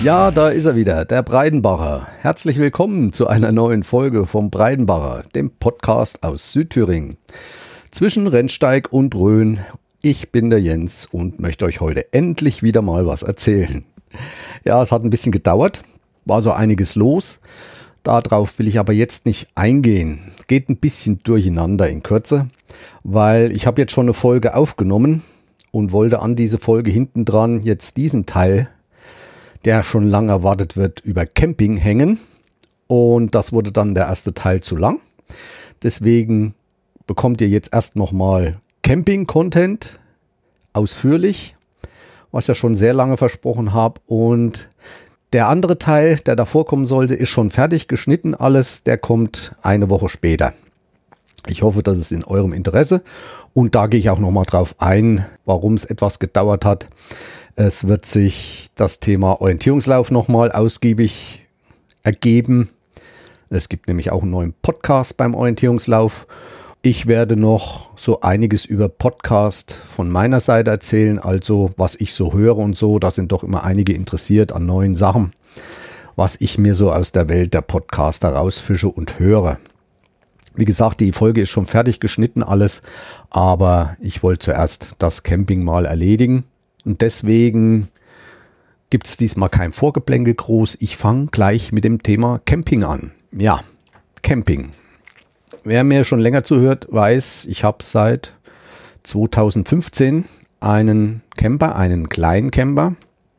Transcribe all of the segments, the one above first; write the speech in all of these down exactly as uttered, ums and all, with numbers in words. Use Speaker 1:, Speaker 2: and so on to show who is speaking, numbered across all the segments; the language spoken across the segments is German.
Speaker 1: Ja, da ist er wieder, der Breidenbacher. Herzlich willkommen zu einer neuen Folge vom Breidenbacher, dem Podcast aus Südthüringen. Zwischen Rennsteig und Rhön. Ich bin der Jens und möchte euch heute endlich wieder mal was erzählen. Ja, es hat ein bisschen gedauert, war so einiges los. Darauf will ich aber jetzt nicht eingehen. Geht ein bisschen durcheinander in Kürze, weil ich habe jetzt schon eine Folge aufgenommen und wollte an diese Folge hinten dran jetzt diesen Teil, der schon lange erwartet wird, über Camping hängen. Und das wurde dann der erste Teil zu lang. Deswegen bekommt ihr jetzt erst nochmal Camping-Content, ausführlich, was ich ja schon sehr lange versprochen habe. Und der andere Teil, der davor kommen sollte, ist schon fertig geschnitten alles. Der kommt eine Woche später. Ich hoffe, das ist in eurem Interesse. Und da gehe ich auch nochmal drauf ein, warum es etwas gedauert hat. Es wird sich das Thema Orientierungslauf nochmal ausgiebig ergeben. Es gibt nämlich auch einen neuen Podcast beim Orientierungslauf. Ich werde noch so einiges über Podcast von meiner Seite erzählen, also was ich so höre und so. Da sind doch immer einige interessiert an neuen Sachen, was ich mir so aus der Welt der Podcaster rausfische und höre. Wie gesagt, die Folge ist schon fertig geschnitten alles, aber ich wollte zuerst das Camping mal erledigen. Und deswegen gibt es diesmal kein Vorgeplänkel groß. Ich fange gleich mit dem Thema Camping an. Ja, Camping. Wer mir schon länger zuhört, weiß, ich habe seit zweitausendfünfzehn einen Camper, einen kleinen Camper.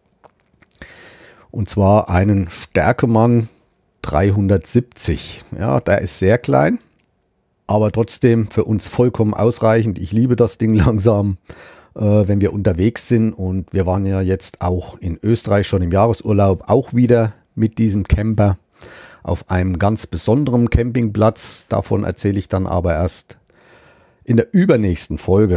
Speaker 1: Und zwar einen Stärkemann dreihundertsiebzig. Ja, der ist sehr klein, aber trotzdem für uns vollkommen ausreichend. Ich liebe das Ding langsam, wenn wir unterwegs sind, und wir waren ja jetzt auch in Österreich schon im Jahresurlaub, auch wieder mit diesem Camper auf einem ganz besonderen Campingplatz. Davon erzähle ich dann aber erst in der übernächsten Folge,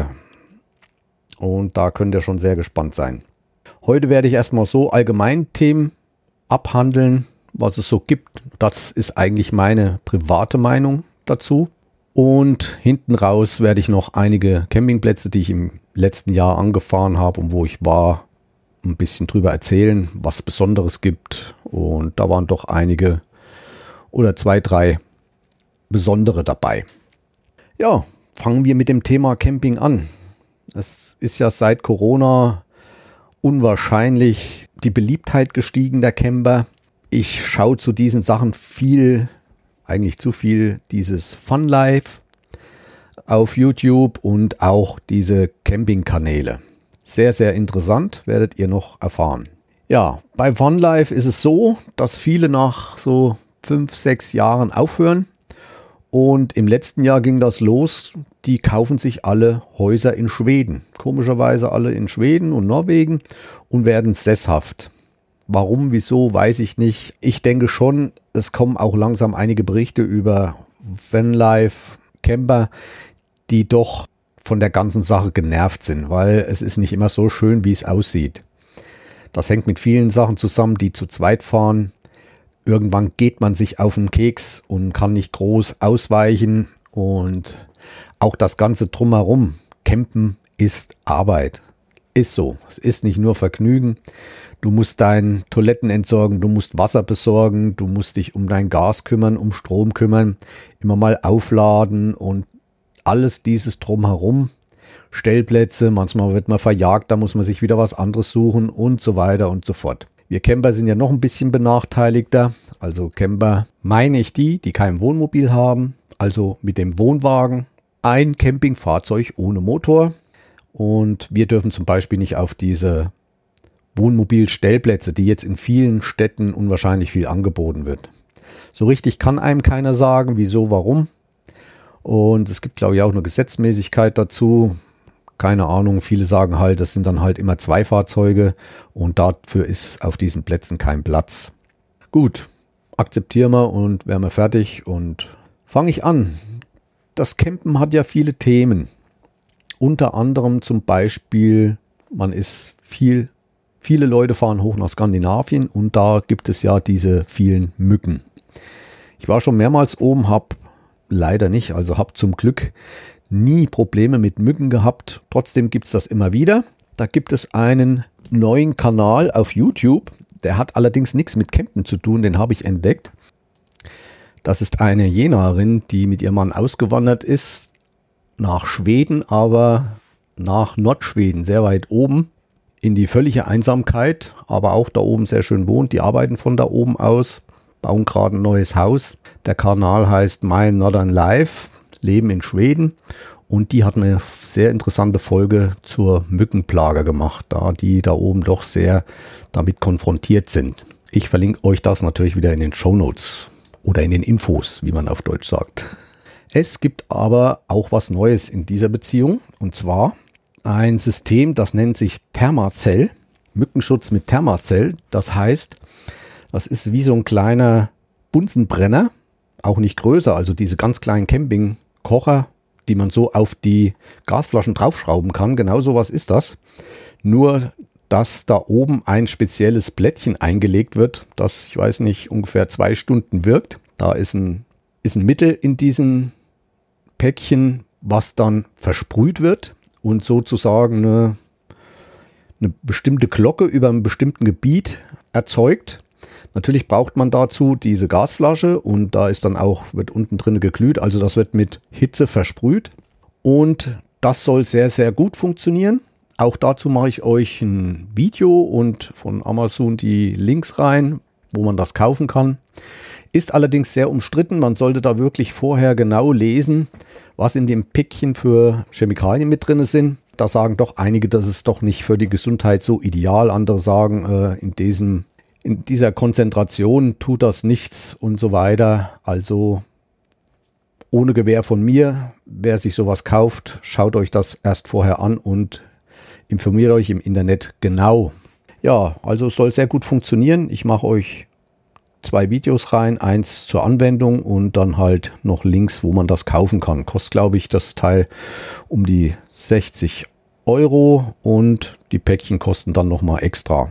Speaker 1: und da könnt ihr schon sehr gespannt sein. Heute werde ich erstmal so allgemein Themen abhandeln, was es so gibt. Das ist eigentlich meine private Meinung dazu. Und hinten raus werde ich noch einige Campingplätze, die ich im letzten Jahr angefahren habe und wo ich war, ein bisschen drüber erzählen, was Besonderes gibt. Und da waren doch einige oder zwei, drei besondere dabei. Ja, fangen wir mit dem Thema Camping an. Es ist ja seit Corona unwahrscheinlich die Beliebtheit gestiegen der Camper. Ich schaue zu diesen Sachen viel, eigentlich zu viel, dieses Fun Life auf YouTube und auch diese Campingkanäle. Sehr, sehr interessant, werdet ihr noch erfahren. Ja, bei Fun Life ist es so, dass viele nach so fünf, sechs Jahren aufhören. Und im letzten Jahr ging das los. Die kaufen sich alle Häuser in Schweden. Komischerweise alle in Schweden und Norwegen und werden sesshaft. Warum, wieso, weiß ich nicht. Ich denke schon, es kommen auch langsam einige Berichte über Vanlife Camper, die doch von der ganzen Sache genervt sind, weil es ist nicht immer so schön, wie es aussieht. Das hängt mit vielen Sachen zusammen, die zu zweit fahren. Irgendwann geht man sich auf den Keks und kann nicht groß ausweichen, und auch das Ganze drumherum. Campen ist Arbeit. Ist so. Es ist nicht nur Vergnügen. Du musst deine Toiletten entsorgen, du musst Wasser besorgen, du musst dich um dein Gas kümmern, um Strom kümmern, immer mal aufladen und alles dieses drumherum. Stellplätze, manchmal wird man verjagt, da muss man sich wieder was anderes suchen und so weiter und so fort. Wir Camper sind ja noch ein bisschen benachteiligter. Also Camper meine ich die, die kein Wohnmobil haben, also mit dem Wohnwagen. Ein Campingfahrzeug ohne Motor, und wir dürfen zum Beispiel nicht auf diese Wohnmobilstellplätze, die jetzt in vielen Städten unwahrscheinlich viel angeboten wird. So richtig kann einem keiner sagen, wieso, warum. Und es gibt, glaube ich, auch eine Gesetzmäßigkeit dazu. Keine Ahnung, viele sagen halt, das sind dann halt immer zwei Fahrzeuge, und dafür ist auf diesen Plätzen kein Platz. Gut, akzeptieren wir und wären wir fertig, und fange ich an. Das Campen hat ja viele Themen. Unter anderem zum Beispiel, man ist viel, viele Leute fahren hoch nach Skandinavien, und da gibt es ja diese vielen Mücken. Ich war schon mehrmals oben, habe leider nicht, also habe zum Glück nie Probleme mit Mücken gehabt. Trotzdem gibt es das immer wieder. Da gibt es einen neuen Kanal auf YouTube, Der hat allerdings nichts mit Campen zu tun, den habe ich entdeckt. Das ist eine Jenaerin, die mit ihrem Mann ausgewandert ist nach Schweden, aber nach Nordschweden, sehr weit oben, in die völlige Einsamkeit, aber auch da oben sehr schön wohnt. Die arbeiten von da oben aus, bauen gerade ein neues Haus. Der Kanal heißt My Northern Life, Leben in Schweden. Und die hat eine sehr interessante Folge zur Mückenplage gemacht, da die da oben doch sehr damit konfrontiert sind. Ich verlinke euch das natürlich wieder in den Shownotes oder in den Infos, wie man auf Deutsch sagt. Es gibt aber auch was Neues in dieser Beziehung, und zwar ein System, das nennt sich Thermacell, Mückenschutz mit Thermacell. Das heißt, das ist wie so ein kleiner Bunsenbrenner, auch nicht größer, also diese ganz kleinen Campingkocher, die man so auf die Gasflaschen draufschrauben kann. Genau sowas ist das. Nur, dass da oben ein spezielles Blättchen eingelegt wird, das, ich weiß nicht, ungefähr zwei Stunden wirkt. Da ist ein, ist ein Mittel in diesem Päckchen, was dann versprüht wird und sozusagen eine, eine bestimmte Glocke über einem bestimmten Gebiet erzeugt. Natürlich braucht man dazu diese Gasflasche und da ist dann auch, wird unten drin geglüht, also das wird mit Hitze versprüht und das soll sehr, sehr gut funktionieren. Auch dazu mache ich euch ein Video und von Amazon die Links rein, wo man das kaufen kann. Ist allerdings sehr umstritten, man sollte da wirklich vorher genau lesen, was in dem Päckchen für Chemikalien mit drin sind. Da sagen doch einige, das ist doch nicht für die Gesundheit so ideal, andere sagen, äh, in diesem In dieser Konzentration tut das nichts und so weiter. Also ohne Gewähr von mir, wer sich sowas kauft, schaut euch das erst vorher an und informiert euch im Internet genau. Ja, also es soll sehr gut funktionieren. Ich mache euch zwei Videos rein, eins zur Anwendung und dann halt noch Links, wo man das kaufen kann. Kostet, glaube ich, das Teil um die sechzig Euro und die Päckchen kosten dann nochmal extra.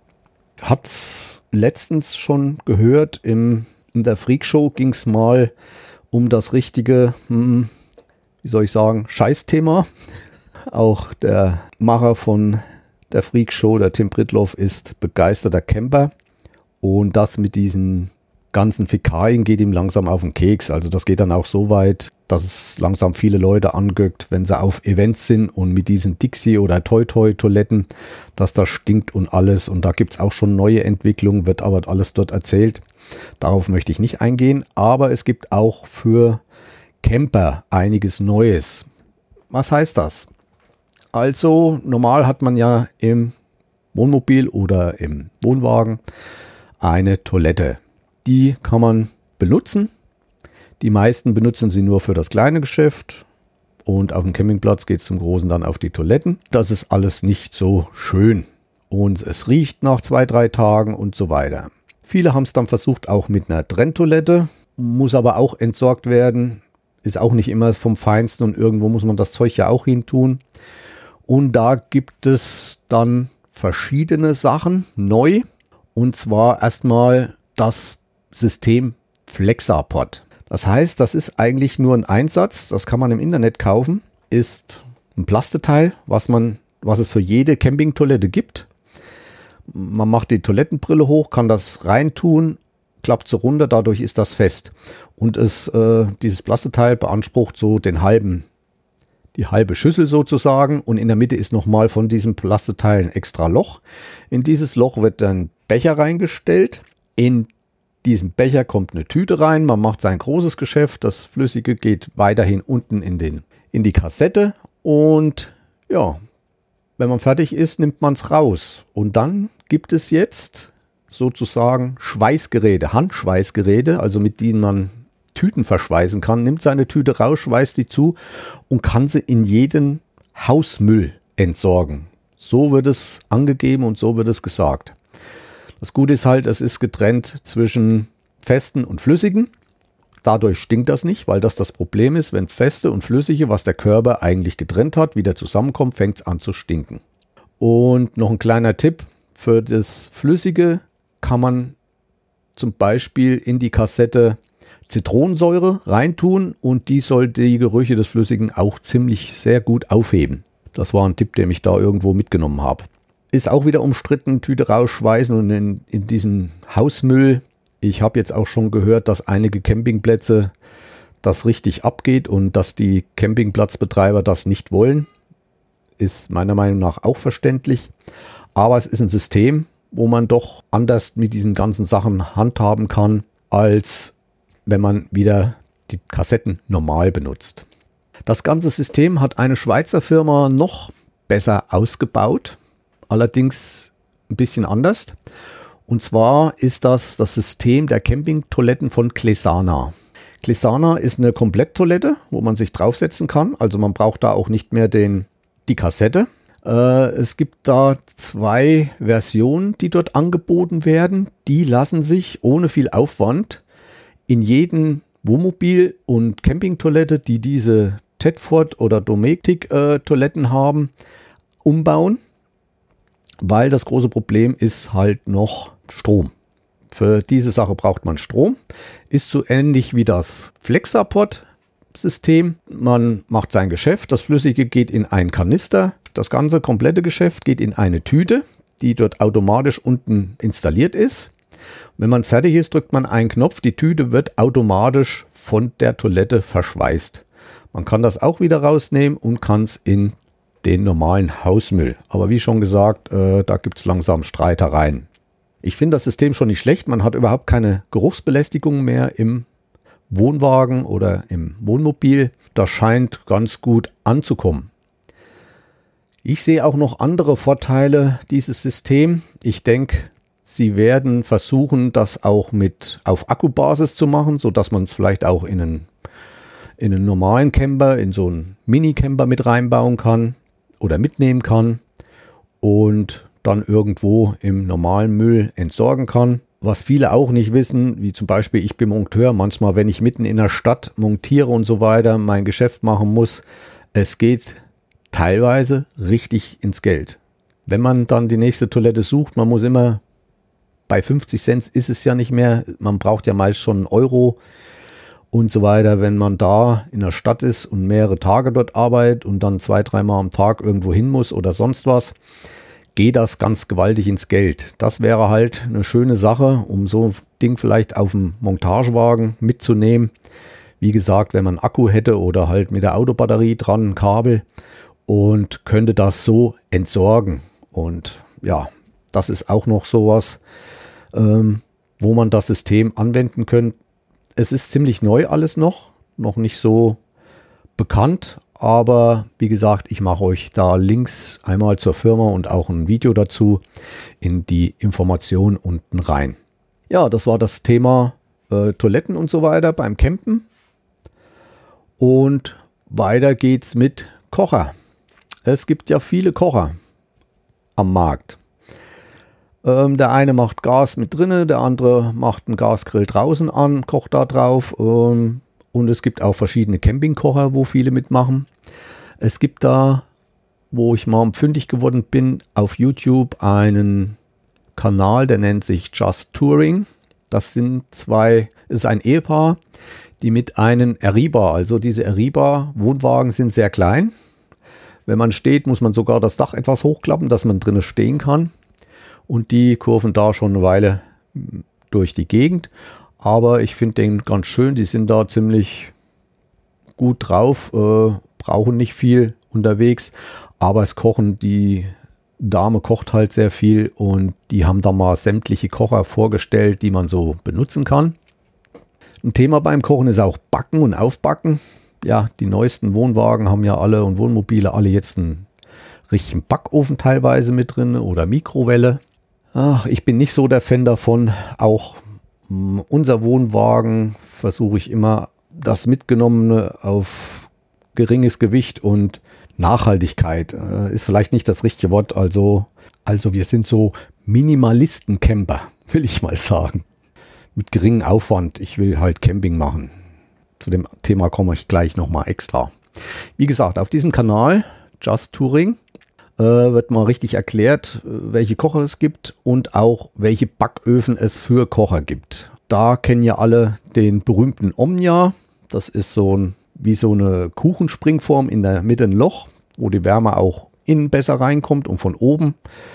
Speaker 1: Hat letztens schon gehört, im, in der Freakshow ging es mal um das richtige, hm, wie soll ich sagen, Scheißthema. Auch der Macher von der Freakshow, der Tim Pritlove, ist begeisterter Camper und das mit diesen ganzen Fäkalien geht ihm langsam auf den Keks. Also das geht dann auch so weit, dass es langsam viele Leute angöckt, wenn sie auf Events sind und mit diesen Dixie- oder Toi-Toi-Toiletten, dass das stinkt und alles. Und da gibt es auch schon neue Entwicklungen, wird aber alles dort erzählt. Darauf möchte ich nicht eingehen. Aber es gibt auch für Camper einiges Neues. Was heißt das? Also normal hat man ja im Wohnmobil oder im Wohnwagen eine Toilette. Die kann man benutzen. Die meisten benutzen sie nur für das kleine Geschäft und auf dem Campingplatz geht es zum Großen dann auf die Toiletten. Das ist alles nicht so schön und es riecht nach zwei, drei Tagen und so weiter. Viele haben es dann versucht auch mit einer Trenntoilette, muss aber auch entsorgt werden, ist auch nicht immer vom Feinsten und irgendwo muss man das Zeug ja auch hin tun. Und da gibt es dann verschiedene Sachen neu und zwar erstmal das System Flexapod. Das heißt, das ist eigentlich nur ein Einsatz, das kann man im Internet kaufen, ist ein Plasteteil, was man, was es für jede Campingtoilette gibt. Man macht die Toilettenbrille hoch, kann das reintun, klappt so runter, dadurch ist das fest. Und es, äh, dieses Plasteteil beansprucht so den halben, die halbe Schüssel sozusagen und in der Mitte ist nochmal von diesem Plasteteil ein extra Loch. In dieses Loch wird dann Becher reingestellt. In diesen Becher kommt eine Tüte rein, man macht sein großes Geschäft, das Flüssige geht weiterhin unten in, den, in die Kassette und ja, wenn man fertig ist, nimmt man es raus. Und dann gibt es jetzt sozusagen Schweißgeräte, Handschweißgeräte, also mit denen man Tüten verschweißen kann, nimmt seine Tüte raus, schweißt die zu und kann sie in jeden Hausmüll entsorgen. So wird es angegeben und so wird es gesagt. Das Gute ist halt, es ist getrennt zwischen festen und flüssigen. Dadurch stinkt das nicht, weil das das Problem ist, wenn feste und flüssige, was der Körper eigentlich getrennt hat, wieder zusammenkommt, fängt es an zu stinken. Und noch ein kleiner Tipp, für das Flüssige kann man zum Beispiel in die Kassette Zitronensäure reintun und die soll die Gerüche des Flüssigen auch ziemlich sehr gut aufheben. Das war ein Tipp, den ich da irgendwo mitgenommen habe. ist auch wieder umstritten, Tüte rausschweißen und in, in diesen Hausmüll. Ich habe jetzt auch schon gehört, dass einige Campingplätze das richtig abgeht und dass die Campingplatzbetreiber das nicht wollen. Ist meiner Meinung nach auch verständlich. Aber es ist ein System, wo man doch anders mit diesen ganzen Sachen handhaben kann, als wenn man wieder die Kassetten normal benutzt. Das ganze System hat eine Schweizer Firma noch besser ausgebaut, allerdings ein bisschen anders. Und zwar ist das das System der Campingtoiletten von Clesana. Clesana ist eine Kompletttoilette, wo man sich draufsetzen kann. Also man braucht da auch nicht mehr den, die Kassette. Äh, es gibt da zwei Versionen, die dort angeboten werden. Die lassen sich ohne viel Aufwand in jeden Wohnmobil- und Campingtoilette, die diese Tedford oder Dometic-Toiletten äh, haben, umbauen, weil das große Problem ist halt noch Strom. Für diese Sache braucht man Strom. Ist so ähnlich wie das Flexapod-System. Man macht sein Geschäft, das Flüssige geht in einen Kanister, das ganze komplette Geschäft geht in eine Tüte, die dort automatisch unten installiert ist. Wenn man fertig ist, drückt man einen Knopf, die Tüte wird automatisch von der Toilette verschweißt. Man kann das auch wieder rausnehmen und kann es in den normalen Hausmüll. Aber wie schon gesagt, äh, da gibt es langsam Streitereien. Ich finde das System schon nicht schlecht. Man hat überhaupt keine Geruchsbelästigung mehr im Wohnwagen oder im Wohnmobil. Das scheint ganz gut anzukommen. Ich sehe auch noch andere Vorteile dieses Systems. Ich denke, sie werden versuchen, das auch mit auf Akkubasis zu machen, sodass man es vielleicht auch in einen, in einen normalen Camper, in so einen Mini-Camper mit reinbauen kann oder mitnehmen kann und dann irgendwo im normalen Müll entsorgen kann. Was viele auch nicht wissen, wie zum Beispiel ich bin Monteur, manchmal wenn ich mitten in der Stadt montiere und so weiter, mein Geschäft machen muss, es geht teilweise richtig ins Geld. Wenn man dann die nächste Toilette sucht, man muss immer, bei fünfzig Cent ist es ja nicht mehr, man braucht ja meist schon einen Euro und so weiter. Wenn man da in der Stadt ist und mehrere Tage dort arbeitet und dann zwei, dreimal am Tag irgendwo hin muss oder sonst was, geht das ganz gewaltig ins Geld. Das wäre halt eine schöne Sache, um so ein Ding vielleicht auf dem Montagewagen mitzunehmen. Wie gesagt, wenn man einen Akku hätte oder halt mit der Autobatterie dran ein Kabel und könnte das so entsorgen. Und ja, das ist auch noch sowas, ähm, wo man das System anwenden könnte. Es ist ziemlich neu alles noch, noch nicht so bekannt. Aber wie gesagt, ich mache euch da Links einmal zur Firma und auch ein Video dazu in die Information unten rein. Ja, das war das Thema äh, Toiletten und so weiter beim Campen. Und weiter geht's mit Kocher. Es gibt ja viele Kocher am Markt. Ähm, der eine macht Gas mit drinne, der andere macht einen Gasgrill draußen an, kocht da drauf. Ähm, Und es gibt auch verschiedene Campingkocher, wo viele mitmachen. Es gibt da, wo ich mal fündig geworden bin, auf YouTube einen Kanal, der nennt sich Just Touring. Das sind zwei, ist ein Ehepaar, die mit einem Arriba, also diese Arriba-Wohnwagen sind sehr klein. Wenn man steht, muss man sogar das Dach etwas hochklappen, dass man drinnen stehen kann. Und die kurven da schon eine Weile durch die Gegend. Aber ich finde den ganz schön, die sind da ziemlich gut drauf, äh, brauchen nicht viel unterwegs, aber es kochen, die Dame kocht halt sehr viel und die haben da mal sämtliche Kocher vorgestellt, die man so benutzen kann. Ein Thema beim Kochen ist auch Backen und Aufbacken. Ja, die neuesten Wohnwagen haben ja alle und Wohnmobile alle jetzt einen richtigen Backofen teilweise mit drin oder Mikrowelle. Ach, ich bin nicht so der Fan davon, auch unser Wohnwagen versuche ich immer das Mitgenommene auf geringes Gewicht und Nachhaltigkeit äh, ist vielleicht nicht das richtige Wort. Also, also wir sind so Minimalisten-Camper, will ich mal sagen. Mit geringem Aufwand. Ich will halt Camping machen. Zu dem Thema komme ich gleich nochmal extra. Wie gesagt, auf diesem Kanal Just Touring äh, wird mal richtig erklärt, welche Kocher es gibt und auch welche Backöfen es für Kocher gibt. Da kennen ja alle den berühmten Omnia. Das ist so ein, wie so eine Kuchenspringform in der Mitte ein Loch, wo die Wärme auch innen besser reinkommt und von oben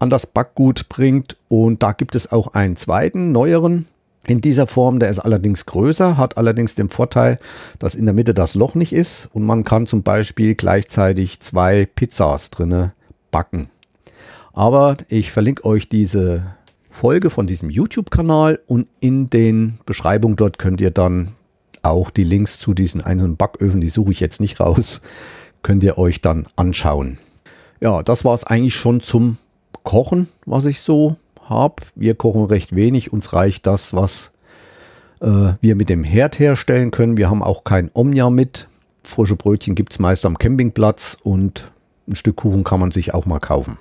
Speaker 1: an das Backgut bringt. Und da gibt es auch einen zweiten, neueren in dieser Form. Der ist allerdings größer, hat allerdings den Vorteil, dass in der Mitte das Loch nicht ist und man kann zum Beispiel gleichzeitig zwei Pizzas drinne backen. Aber ich verlinke euch diese Folge von diesem YouTube-Kanal und in den Beschreibungen dort könnt ihr dann auch die Links zu diesen einzelnen Backöfen, die suche ich jetzt nicht raus, könnt ihr euch dann anschauen. Ja, das war es eigentlich schon zum Kochen, was ich so habe. Wir kochen recht wenig, uns reicht das, was äh, wir mit dem Herd herstellen können. Wir haben auch kein Omnia mit. Frische Brötchen gibt es meist am Campingplatz und ein Stück Kuchen kann man sich auch mal kaufen.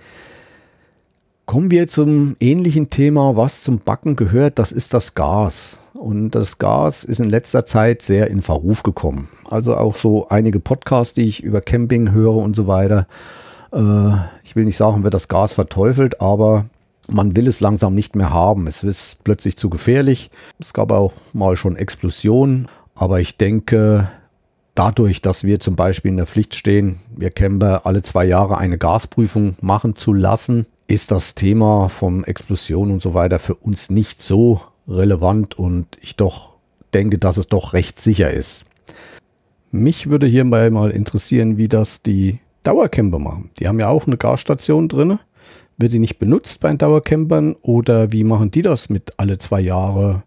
Speaker 1: Kommen wir zum ähnlichen Thema, was zum Backen gehört, das ist das Gas. Und das Gas ist in letzter Zeit sehr in Verruf gekommen. Also auch so einige Podcasts, die ich über Camping höre und so weiter. Äh, ich will nicht sagen, wird das Gas verteufelt, aber man will es langsam nicht mehr haben. Es ist plötzlich zu gefährlich. Es gab auch mal schon Explosionen, aber ich denke, dadurch, dass wir zum Beispiel in der Pflicht stehen, wir Camper alle zwei Jahre eine Gasprüfung machen zu lassen, ist das Thema von Explosionen und so weiter für uns nicht so relevant und ich doch denke, dass es doch recht sicher ist. Mich würde hierbei mal interessieren, wie das die Dauercamper machen. Die haben ja auch eine Gasstation drin. Wird die nicht benutzt bei den Dauercampern oder wie machen die das mit alle zwei Jahre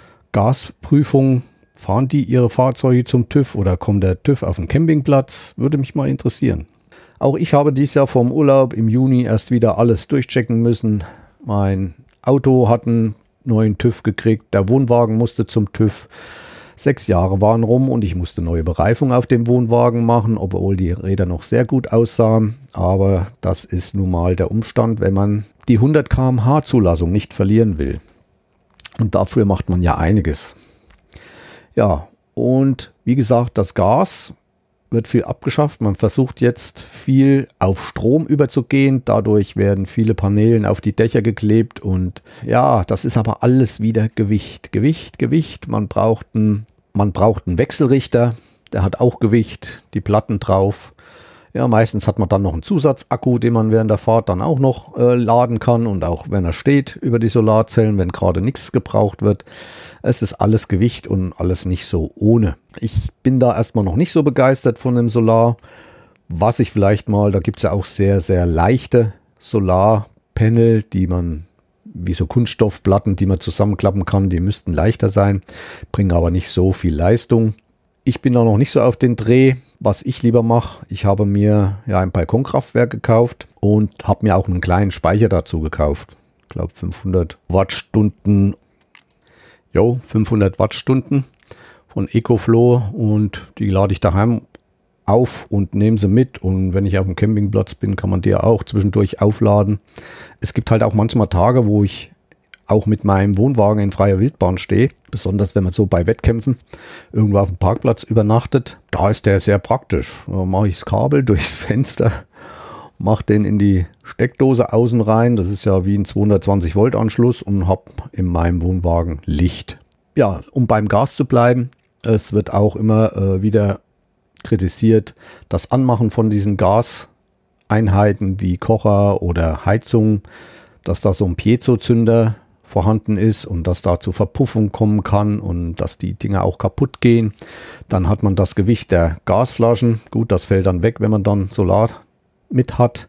Speaker 1: Gasprüfung? Fahren die ihre Fahrzeuge zum TÜV oder kommt der TÜV auf den Campingplatz? Würde mich mal interessieren. Auch ich habe dieses Jahr vor dem Urlaub im Juni erst wieder alles durchchecken müssen. Mein Auto hat einen neuen TÜV gekriegt, der Wohnwagen musste zum TÜV. Sechs Jahre waren rum und ich musste neue Bereifung auf dem Wohnwagen machen, obwohl die Räder noch sehr gut aussahen. Aber das ist nun mal der Umstand, wenn man die hundert Kilometer pro Stunde Zulassung nicht verlieren will. Und dafür macht man ja einiges. Ja, und wie gesagt, das Gas wird viel abgeschafft. Man versucht jetzt viel auf Strom überzugehen. Dadurch werden viele Paneele auf die Dächer geklebt und ja, das ist aber alles wieder Gewicht. Gewicht, Gewicht. Man braucht einen, man braucht einen Wechselrichter, der hat auch Gewicht, die Platten drauf. Ja, meistens hat man dann noch einen Zusatzakku, den man während der Fahrt dann auch noch äh, laden kann und auch wenn er steht über die Solarzellen, wenn gerade nichts gebraucht wird. Es ist alles Gewicht und alles nicht so ohne. Ich bin da erstmal noch nicht so begeistert von dem Solar. Was ich vielleicht mal, da gibt es ja auch sehr, sehr leichte Solarpanel, die man, wie so Kunststoffplatten, die man zusammenklappen kann, die müssten leichter sein, bringen aber nicht so viel Leistung. Ich bin da noch nicht so auf den Dreh, was ich lieber mache. Ich habe mir ja ein Balkonkraftwerk gekauft und habe mir auch einen kleinen Speicher dazu gekauft. Ich glaube fünfhundert Wattstunden. Jo, fünfhundert Wattstunden von EcoFlow und die lade ich daheim auf und nehme sie mit. Und wenn ich auf dem Campingplatz bin, kann man die auch zwischendurch aufladen. Es gibt halt auch manchmal Tage, wo ich auch mit meinem Wohnwagen in freier Wildbahn stehe, besonders wenn man so bei Wettkämpfen irgendwo auf dem Parkplatz übernachtet. Da ist der sehr praktisch. Da mache ich das Kabel durchs Fenster, mache den in die Steckdose außen rein. Das ist ja wie ein zweihundertzwanzig Volt Anschluss und habe in meinem Wohnwagen Licht. Ja, um beim Gas zu bleiben, es wird auch immer äh, wieder kritisiert, das Anmachen von diesen Gaseinheiten wie Kocher oder Heizung, dass da so ein Piezo-Zünder vorhanden ist und dass da zu Verpuffung kommen kann und dass die Dinger auch kaputt gehen. Dann hat man das Gewicht der Gasflaschen. Gut, das fällt dann weg, wenn man dann Solar mit hat.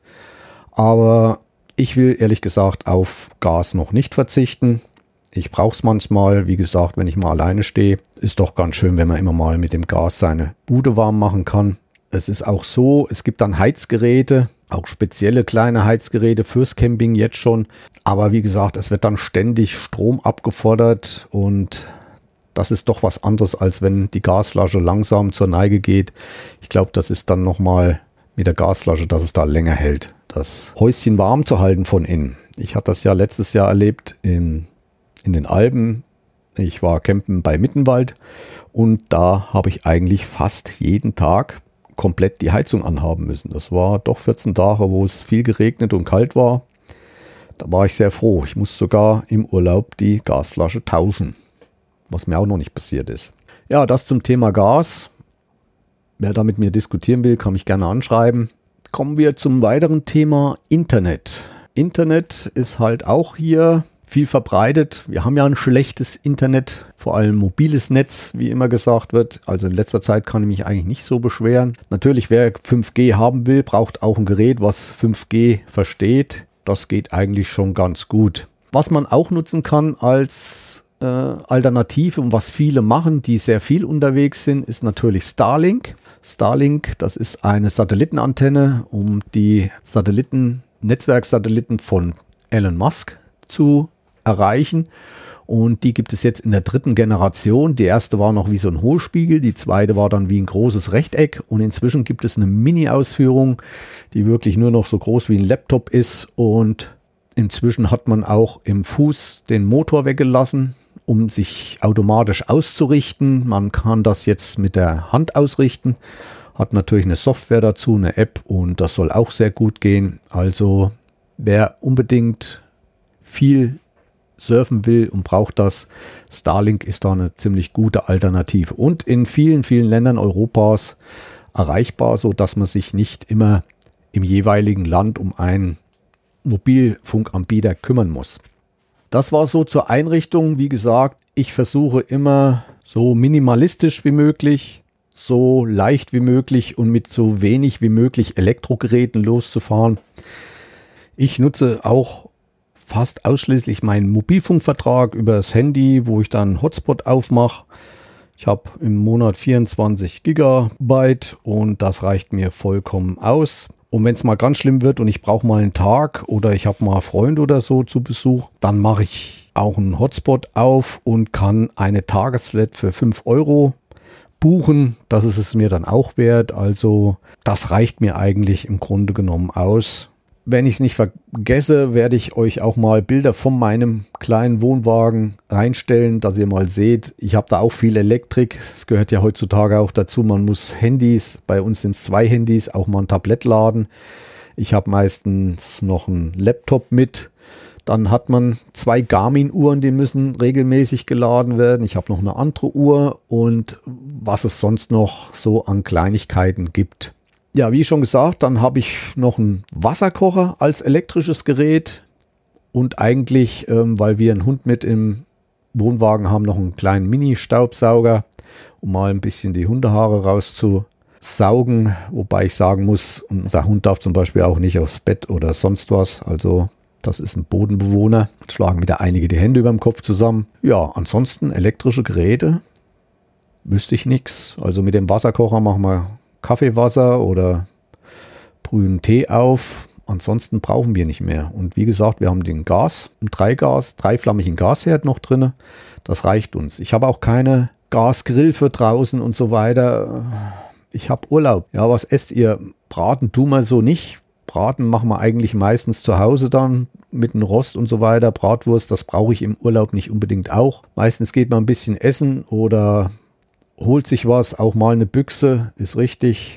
Speaker 1: Aber ich will ehrlich gesagt auf Gas noch nicht verzichten. Ich brauche es manchmal, wie gesagt, wenn ich mal alleine stehe. Ist doch ganz schön, wenn man immer mal mit dem Gas seine Bude warm machen kann. Es ist auch so, es gibt dann Heizgeräte, auch spezielle kleine Heizgeräte fürs Camping jetzt schon. Aber wie gesagt, es wird dann ständig Strom abgefordert und das ist doch was anderes, als wenn die Gasflasche langsam zur Neige geht. Ich glaube, das ist dann nochmal mit der Gasflasche, dass es da länger hält, das Häuschen warm zu halten von innen. Ich hatte das ja letztes Jahr erlebt in, in den Alpen. Ich war campen bei Mittenwald und da habe ich eigentlich fast jeden Tag komplett die Heizung anhaben müssen. Das war doch vierzehn Tage, wo es viel geregnet und kalt war. Da war ich sehr froh. Ich musste sogar im Urlaub die Gasflasche tauschen, was mir auch noch nicht passiert ist. Ja, das zum Thema Gas. Wer da mit mir diskutieren will, kann mich gerne anschreiben. Kommen wir zum weiteren Thema Internet. Internet ist halt auch hier viel verbreitet. Wir haben ja ein schlechtes Internet, vor allem mobiles Netz, wie immer gesagt wird. Also in letzter Zeit kann ich mich eigentlich nicht so beschweren. Natürlich, wer fünf G haben will, braucht auch ein Gerät, was fünf G versteht. Das geht eigentlich schon ganz gut. Was man auch nutzen kann als äh, Alternative und was viele machen, die sehr viel unterwegs sind, ist natürlich Starlink. Starlink, das ist eine Satellitenantenne, um die Satelliten, Netzwerksatelliten von Elon Musk zu erreichen. Und die gibt es jetzt in der dritten Generation. Die erste war noch wie so ein Hohlspiegel, die zweite war dann wie ein großes Rechteck und inzwischen gibt es eine Mini-Ausführung, die wirklich nur noch so groß wie ein Laptop ist und inzwischen hat man auch im Fuß den Motor weggelassen, um sich automatisch auszurichten. Man kann das jetzt mit der Hand ausrichten, hat natürlich eine Software dazu, eine App und das soll auch sehr gut gehen. Also wer unbedingt viel surfen will und braucht das, Starlink ist da eine ziemlich gute Alternative und in vielen, vielen Ländern Europas erreichbar, so dass man sich nicht immer im jeweiligen Land um einen Mobilfunkanbieter kümmern muss. Das war so zur Einrichtung. Wie gesagt, ich versuche immer so minimalistisch wie möglich, so leicht wie möglich und mit so wenig wie möglich Elektrogeräten loszufahren. Ich nutze auch fast ausschließlich meinen Mobilfunkvertrag über das Handy, wo ich dann Hotspot aufmache. Ich habe im Monat vierundzwanzig Gigabyte und das reicht mir vollkommen aus. Und wenn es mal ganz schlimm wird und ich brauche mal einen Tag oder ich habe mal Freunde oder so zu Besuch, dann mache ich auch einen Hotspot auf und kann eine Tagesflat für fünf Euro buchen. Das ist es mir dann auch wert. Also das reicht mir eigentlich im Grunde genommen aus. Wenn ich es nicht vergesse, werde ich euch auch mal Bilder von meinem kleinen Wohnwagen reinstellen, dass ihr mal seht, ich habe da auch viel Elektrik. Es gehört ja heutzutage auch dazu, man muss Handys, bei uns sind es zwei Handys, auch mal ein Tablet laden. Ich habe meistens noch einen Laptop mit. Dann hat man zwei Garmin-Uhren, die müssen regelmäßig geladen werden. Ich habe noch eine andere Uhr und was es sonst noch so an Kleinigkeiten gibt. Ja, wie schon gesagt, dann habe ich noch einen Wasserkocher als elektrisches Gerät und eigentlich, ähm, weil wir einen Hund mit im Wohnwagen haben, noch einen kleinen Mini-Staubsauger, um mal ein bisschen die Hundehaare rauszusaugen. Wobei ich sagen muss, unser Hund darf zum Beispiel auch nicht aufs Bett oder sonst was. Also das ist ein Bodenbewohner. Schlagen wieder einige die Hände über dem Kopf zusammen. Ja, ansonsten elektrische Geräte wüsste ich nichts. Also mit dem Wasserkocher machen wir Kaffeewasser oder brühen Tee auf. Ansonsten brauchen wir nicht mehr. Und wie gesagt, wir haben den Gas, einen Dreigas, dreiflammigen Gasherd noch drin. Das reicht uns. Ich habe auch keine Gasgrill für draußen und so weiter. Ich habe Urlaub. Ja, was esst ihr? Braten tun wir so nicht. Braten machen wir eigentlich meistens zu Hause dann mit einem Rost und so weiter. Bratwurst, das brauche ich im Urlaub nicht unbedingt auch. Meistens geht man ein bisschen essen oder holt sich was, auch mal eine Büchse, ist richtig.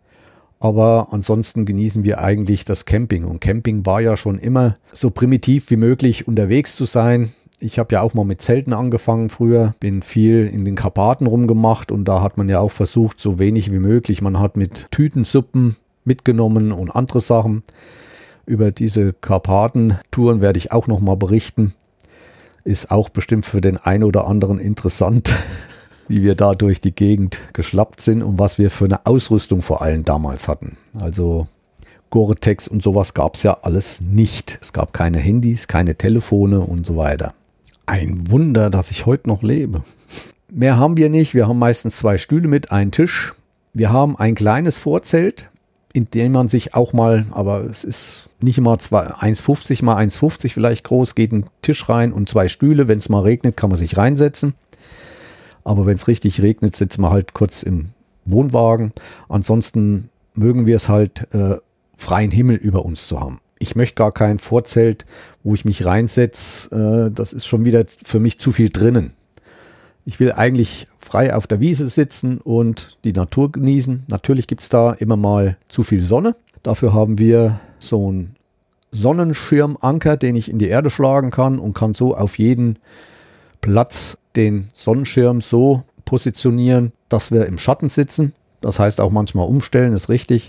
Speaker 1: Aber ansonsten genießen wir eigentlich das Camping. Und Camping war ja schon immer so primitiv wie möglich unterwegs zu sein. Ich habe ja auch mal mit Zelten angefangen früher, bin viel in den Karpaten rumgemacht und da hat man ja auch versucht, so wenig wie möglich. Man hat mit Tütensuppen mitgenommen und andere Sachen. Über diese Karpatentouren werde ich auch noch mal berichten. Ist auch bestimmt für den einen oder anderen interessant, wie wir da durch die Gegend geschlappt sind und was wir für eine Ausrüstung vor allem damals hatten. Also Gore-Tex und sowas gab es ja alles nicht. Es gab keine Handys, keine Telefone und so weiter. Ein Wunder, dass ich heute noch lebe. Mehr haben wir nicht. Wir haben meistens zwei Stühle mit, einen Tisch. Wir haben ein kleines Vorzelt, in dem man sich auch mal, aber es ist nicht immer eins fünfzig mal eins fünfzig vielleicht groß, geht ein Tisch rein und zwei Stühle. Wenn es mal regnet, kann man sich reinsetzen. Aber wenn es richtig regnet, sitzen wir halt kurz im Wohnwagen. Ansonsten mögen wir es halt, äh, freien Himmel über uns zu haben. Ich möchte gar kein Vorzelt, wo ich mich reinsetze. Äh, das ist schon wieder für mich zu viel drinnen. Ich will eigentlich frei auf der Wiese sitzen und die Natur genießen. Natürlich gibt es da immer mal zu viel Sonne. Dafür haben wir so einen Sonnenschirmanker, den ich in die Erde schlagen kann und kann so auf jeden Platz den Sonnenschirm so positionieren, dass wir im Schatten sitzen. Das heißt auch manchmal umstellen, ist richtig.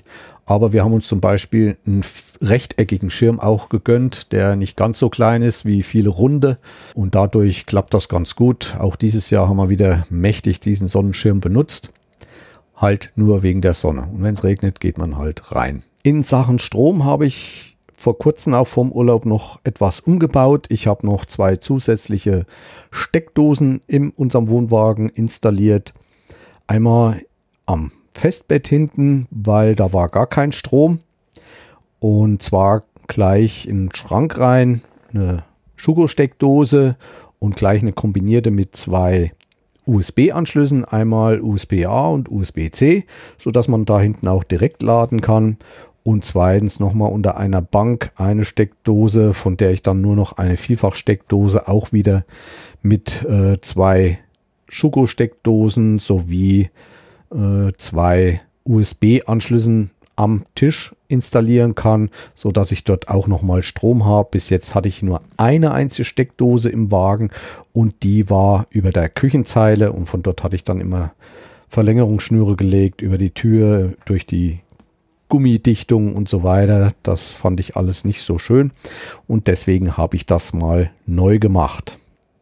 Speaker 1: Aber wir haben uns zum Beispiel einen rechteckigen Schirm auch gegönnt, der nicht ganz so klein ist wie viele runde. Und dadurch klappt das ganz gut. Auch dieses Jahr haben wir wieder mächtig diesen Sonnenschirm benutzt. Halt nur wegen der Sonne. Und wenn es regnet, geht man halt rein. In Sachen Strom habe ich vor kurzem auch vorm Urlaub noch etwas umgebaut. Ich habe noch zwei zusätzliche Steckdosen in unserem Wohnwagen installiert. Einmal am Festbett hinten, weil da war gar kein Strom. Und zwar gleich in den Schrank rein, eine Schuko-Steckdose und gleich eine kombinierte mit zwei U S B-Anschlüssen, einmal U S B A und U S B C, sodass man da hinten auch direkt laden kann. Und zweitens nochmal unter einer Bank eine Steckdose, von der ich dann nur noch eine Vielfachsteckdose auch wieder mit äh, zwei Schuko-Steckdosen sowie äh, zwei U S B-Anschlüssen am Tisch installieren kann, so dass ich dort auch nochmal Strom habe. Bis jetzt hatte ich nur eine einzige Steckdose im Wagen und die war über der Küchenzeile und von dort hatte ich dann immer Verlängerungsschnüre gelegt über die Tür, durch die Gummidichtung und so weiter. Das fand ich alles nicht so schön und deswegen habe ich das mal neu gemacht.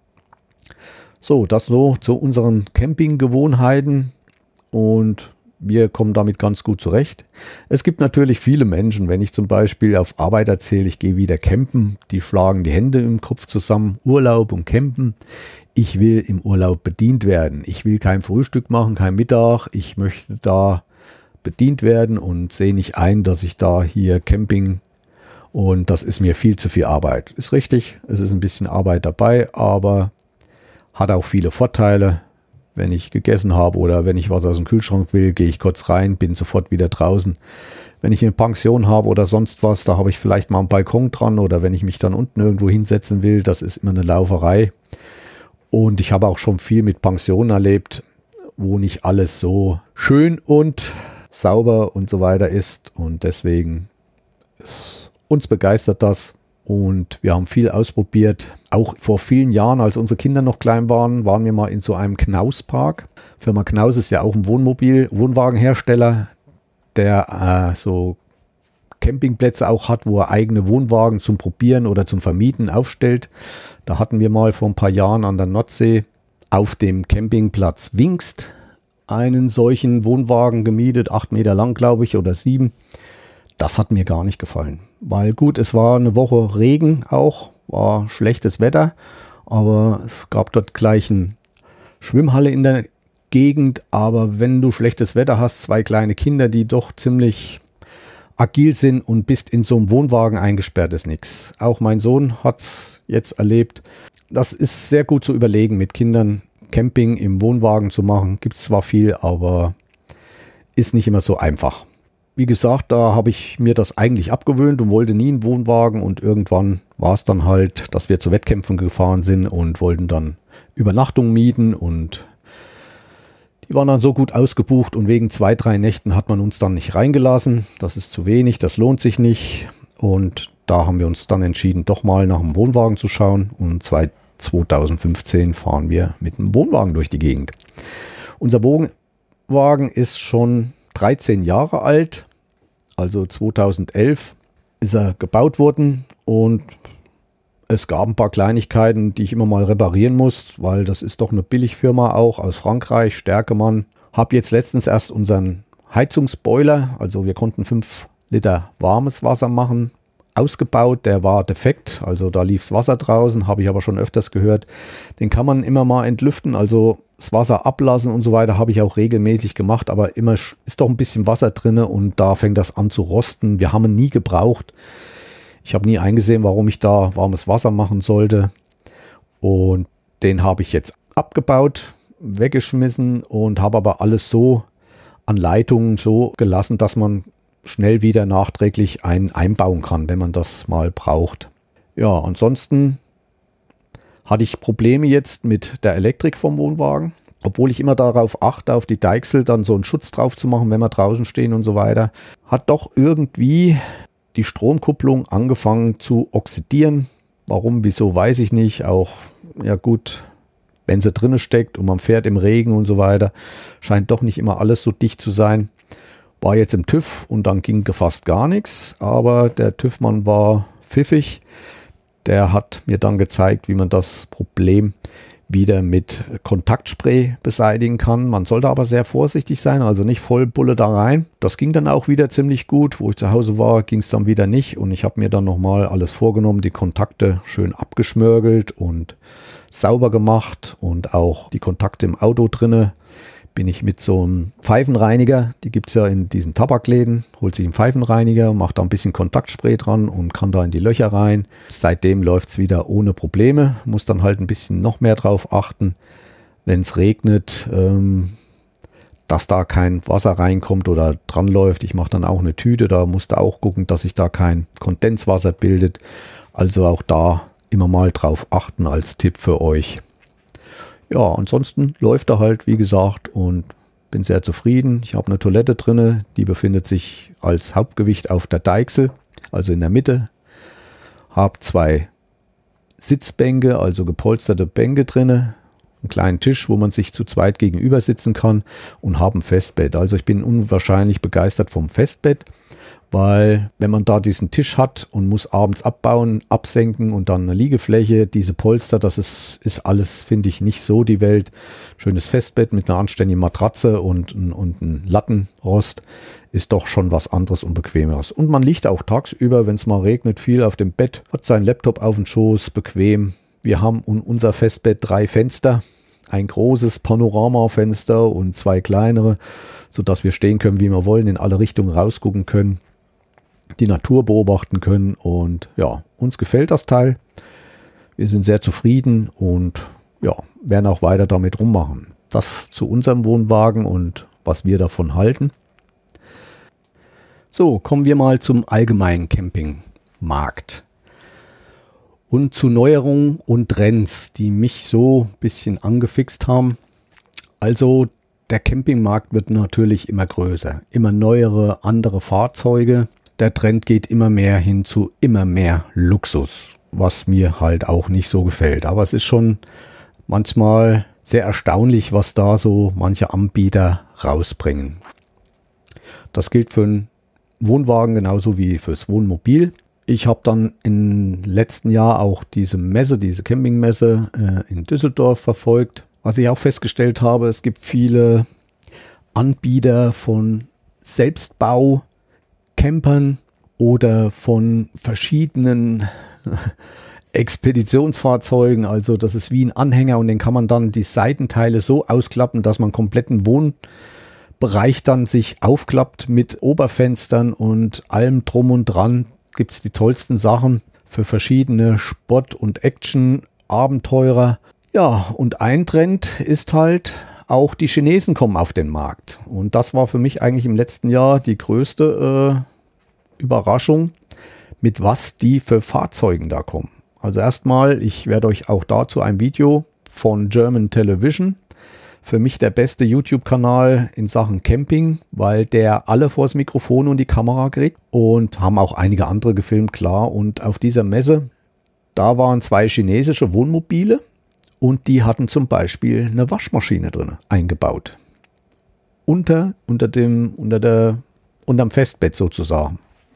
Speaker 1: So, das so zu unseren Campinggewohnheiten und wir kommen damit ganz gut zurecht. Es gibt natürlich viele Menschen, wenn ich zum Beispiel auf Arbeit erzähle, ich gehe wieder campen, die schlagen die Hände im Kopf zusammen, Urlaub und Campen. Ich will im Urlaub bedient werden. Ich will kein Frühstück machen, kein Mittag. Ich möchte da bedient werden und sehe nicht ein, dass ich da hier Camping und das ist mir viel zu viel Arbeit. Ist richtig, es ist ein bisschen Arbeit dabei, aber hat auch viele Vorteile. Wenn ich gegessen habe oder wenn ich was aus dem Kühlschrank will, gehe ich kurz rein, bin sofort wieder draußen. Wenn ich eine Pension habe oder sonst was, da habe ich vielleicht mal einen Balkon dran oder wenn ich mich dann unten irgendwo hinsetzen will, das ist immer eine Lauferei. Und ich habe auch schon viel mit Pensionen erlebt, wo nicht alles so schön und sauber und so weiter ist. Und deswegen ist, uns begeistert das. Und wir haben viel ausprobiert. Auch vor vielen Jahren, als unsere Kinder noch klein waren, waren wir mal in so einem Knaus-Park. Firma Knaus ist ja auch ein Wohnmobil, Wohnwagenhersteller, der äh, so Campingplätze auch hat, wo er eigene Wohnwagen zum Probieren oder zum Vermieten aufstellt. Da hatten wir mal vor ein paar Jahren an der Nordsee auf dem Campingplatz Wingst einen solchen Wohnwagen gemietet, acht Meter lang, glaube ich, oder sieben. Das hat mir gar nicht gefallen, weil gut, es war eine Woche Regen auch, war schlechtes Wetter, aber es gab dort gleich eine Schwimmhalle in der Gegend, aber wenn du schlechtes Wetter hast, zwei kleine Kinder, die doch ziemlich agil sind und bist in so einem Wohnwagen eingesperrt, ist nichts. Auch mein Sohn hat es jetzt erlebt. Das ist sehr gut zu überlegen, mit Kindern Camping im Wohnwagen zu machen. Gibt es zwar viel, aber ist nicht immer so einfach. Wie gesagt, da habe ich mir das eigentlich abgewöhnt und wollte nie einen Wohnwagen und irgendwann war es dann halt, dass wir zu Wettkämpfen gefahren sind und wollten dann Übernachtung mieten und die waren dann so gut ausgebucht und wegen zwei, drei Nächten hat man uns dann nicht reingelassen. Das ist zu wenig, das lohnt sich nicht und da haben wir uns dann entschieden, doch mal nach einem Wohnwagen zu schauen und zweitausendfünfzehn fahren wir mit einem Wohnwagen durch die Gegend. Unser Wohnwagen ist schon dreizehn Jahre alt, also zweitausendelf ist er gebaut worden und es gab ein paar Kleinigkeiten, die ich immer mal reparieren muss, weil das ist doch eine Billigfirma auch aus Frankreich, Stärkemann. Hab jetzt letztens erst unseren Heizungsboiler, also wir konnten fünf Liter warmes Wasser machen, ausgebaut. Der war defekt, also da lief das Wasser draußen, habe ich aber schon öfters gehört. Den kann man immer mal entlüften, also das Wasser ablassen und so weiter, habe ich auch regelmäßig gemacht, aber immer ist doch ein bisschen Wasser drin und da fängt das an zu rosten. Wir haben ihn nie gebraucht. Ich habe nie eingesehen, warum ich da warmes Wasser machen sollte und den habe ich jetzt abgebaut, weggeschmissen und habe aber alles so an Leitungen so gelassen, dass man schnell wieder nachträglich einen einbauen kann, wenn man das mal braucht. Ja, ansonsten hatte ich Probleme jetzt mit der Elektrik vom Wohnwagen, obwohl ich immer darauf achte, auf die Deichsel dann so einen Schutz drauf zu machen, wenn wir draußen stehen und so weiter, hat doch irgendwie die Stromkupplung angefangen zu oxidieren. Warum, wieso, weiß ich nicht. Auch, ja gut, wenn sie drinne steckt und man fährt im Regen und so weiter, scheint doch nicht immer alles so dicht zu sein. War jetzt im TÜV und dann ging fast gar nichts, aber der TÜV-Mann war pfiffig. Der hat mir dann gezeigt, wie man das Problem wieder mit Kontaktspray beseitigen kann. Man sollte aber sehr vorsichtig sein, also nicht voll Bulle da rein. Das ging dann auch wieder ziemlich gut. Wo ich zu Hause war, ging es dann wieder nicht und ich habe mir dann nochmal alles vorgenommen, die Kontakte schön abgeschmörgelt und sauber gemacht und auch die Kontakte im Auto drinne. Bin ich mit so einem Pfeifenreiniger, die gibt es ja in diesen Tabakläden, holt sich einen Pfeifenreiniger, macht da ein bisschen Kontaktspray dran und kann da in die Löcher rein. Seitdem läuft es wieder ohne Probleme, muss dann halt ein bisschen noch mehr drauf achten, wenn es regnet, ähm, dass da kein Wasser reinkommt oder dran läuft. Ich mache dann auch eine Tüte, da musst du auch gucken, dass sich da kein Kondenswasser bildet. Also auch da immer mal drauf achten als Tipp für euch. Ja, ansonsten läuft er halt, wie gesagt, und bin sehr zufrieden. Ich habe eine Toilette drinne, die befindet sich als Hauptgewicht auf der Deichsel, also in der Mitte. Habe zwei Sitzbänke, also gepolsterte Bänke drinne, einen kleinen Tisch, wo man sich zu zweit gegenüber sitzen kann und habe ein Festbett. Also ich bin unwahrscheinlich begeistert vom Festbett, weil wenn man da diesen Tisch hat und muss abends abbauen, absenken und dann eine Liegefläche, diese Polster, das ist, ist alles, finde ich, nicht so die Welt. Schönes Festbett mit einer anständigen Matratze und, und ein Lattenrost ist doch schon was anderes und bequemeres. Und man liegt auch tagsüber, wenn es mal regnet, viel auf dem Bett, hat seinen Laptop auf dem Schoß, bequem. Wir haben in unser Festbett drei Fenster, ein großes Panoramafenster und zwei kleinere, sodass wir stehen können, wie wir wollen, in alle Richtungen rausgucken können, die Natur beobachten können und ja, uns gefällt das Teil. Wir sind sehr zufrieden und ja, werden auch weiter damit rummachen. Das zu unserem Wohnwagen und was wir davon halten. So, kommen wir mal zum allgemeinen Campingmarkt und zu Neuerungen und Trends, die mich so ein bisschen angefixt haben. Also der Campingmarkt wird natürlich immer größer, immer neuere, andere Fahrzeuge. Der Trend geht immer mehr hin zu immer mehr Luxus, was mir halt auch nicht so gefällt. Aber es ist schon manchmal sehr erstaunlich, was da so manche Anbieter rausbringen. Das gilt für einen Wohnwagen genauso wie fürs Wohnmobil. Ich habe dann im letzten Jahr auch diese Messe, diese Campingmesse äh, in Düsseldorf verfolgt. Was ich auch festgestellt habe, es gibt viele Anbieter von Selbstbau, Campern oder von verschiedenen Expeditionsfahrzeugen. Also das ist wie ein Anhänger und den kann man dann die Seitenteile so ausklappen, dass man einen kompletten Wohnbereich dann sich aufklappt mit Oberfenstern und allem drum und dran. Gibt es die tollsten Sachen für verschiedene Sport- und Action-Abenteurer. Ja, und ein Trend ist halt, auch die Chinesen kommen auf den Markt. Und das war für mich eigentlich im letzten Jahr die größte äh, Überraschung, mit was die für Fahrzeugen da kommen. Also erstmal, ich werde euch auch dazu ein Video von German Television, für mich der beste YouTube-Kanal in Sachen Camping, weil der alle vors Mikrofon und die Kamera kriegt und haben auch einige andere gefilmt, klar. Und auf dieser Messe, da waren zwei chinesische Wohnmobile. Und die hatten zum Beispiel eine Waschmaschine drin eingebaut. Unter, unter dem, unter der, unterm Festbett sozusagen.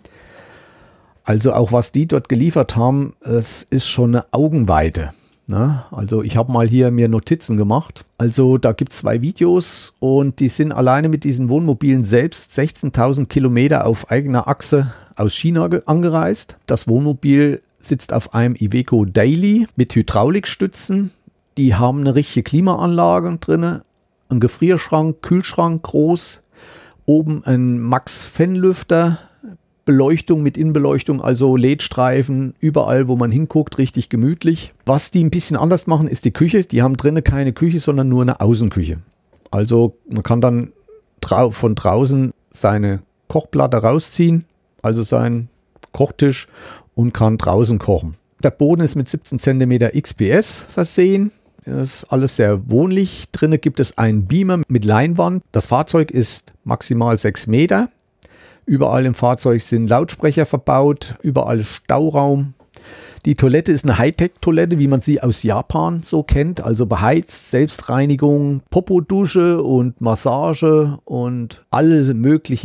Speaker 1: Also auch was die dort geliefert haben, es ist schon eine Augenweide. Ne? Also ich habe mal hier mir Notizen gemacht. Also da gibt es zwei Videos und die sind alleine mit diesen Wohnmobilen selbst sechzehntausend Kilometer auf eigener Achse aus China angereist. Das Wohnmobil sitzt auf einem Iveco Daily mit Hydraulikstützen. Die haben eine richtige Klimaanlage drin, einen Gefrierschrank, Kühlschrank groß, oben ein Max-Fenlüfter, Beleuchtung mit Innenbeleuchtung, also L E D-Streifen, überall, wo man hinguckt, richtig gemütlich. Was die ein bisschen anders machen, ist die Küche. Die haben drinnen keine Küche, sondern nur eine Außenküche. Also man kann dann drau- von draußen seine Kochplatte rausziehen, also seinen Kochtisch, und kann draußen kochen. Der Boden ist mit siebzehn Zentimeter X P S versehen. Das ist alles sehr wohnlich. Drinnen gibt es einen Beamer mit Leinwand. Das Fahrzeug ist maximal sechs Meter. Überall im Fahrzeug sind Lautsprecher verbaut. Überall Stauraum. Die Toilette ist eine Hightech-Toilette, wie man sie aus Japan so kennt. Also beheizt, Selbstreinigung, Popodusche und Massage und alle möglichen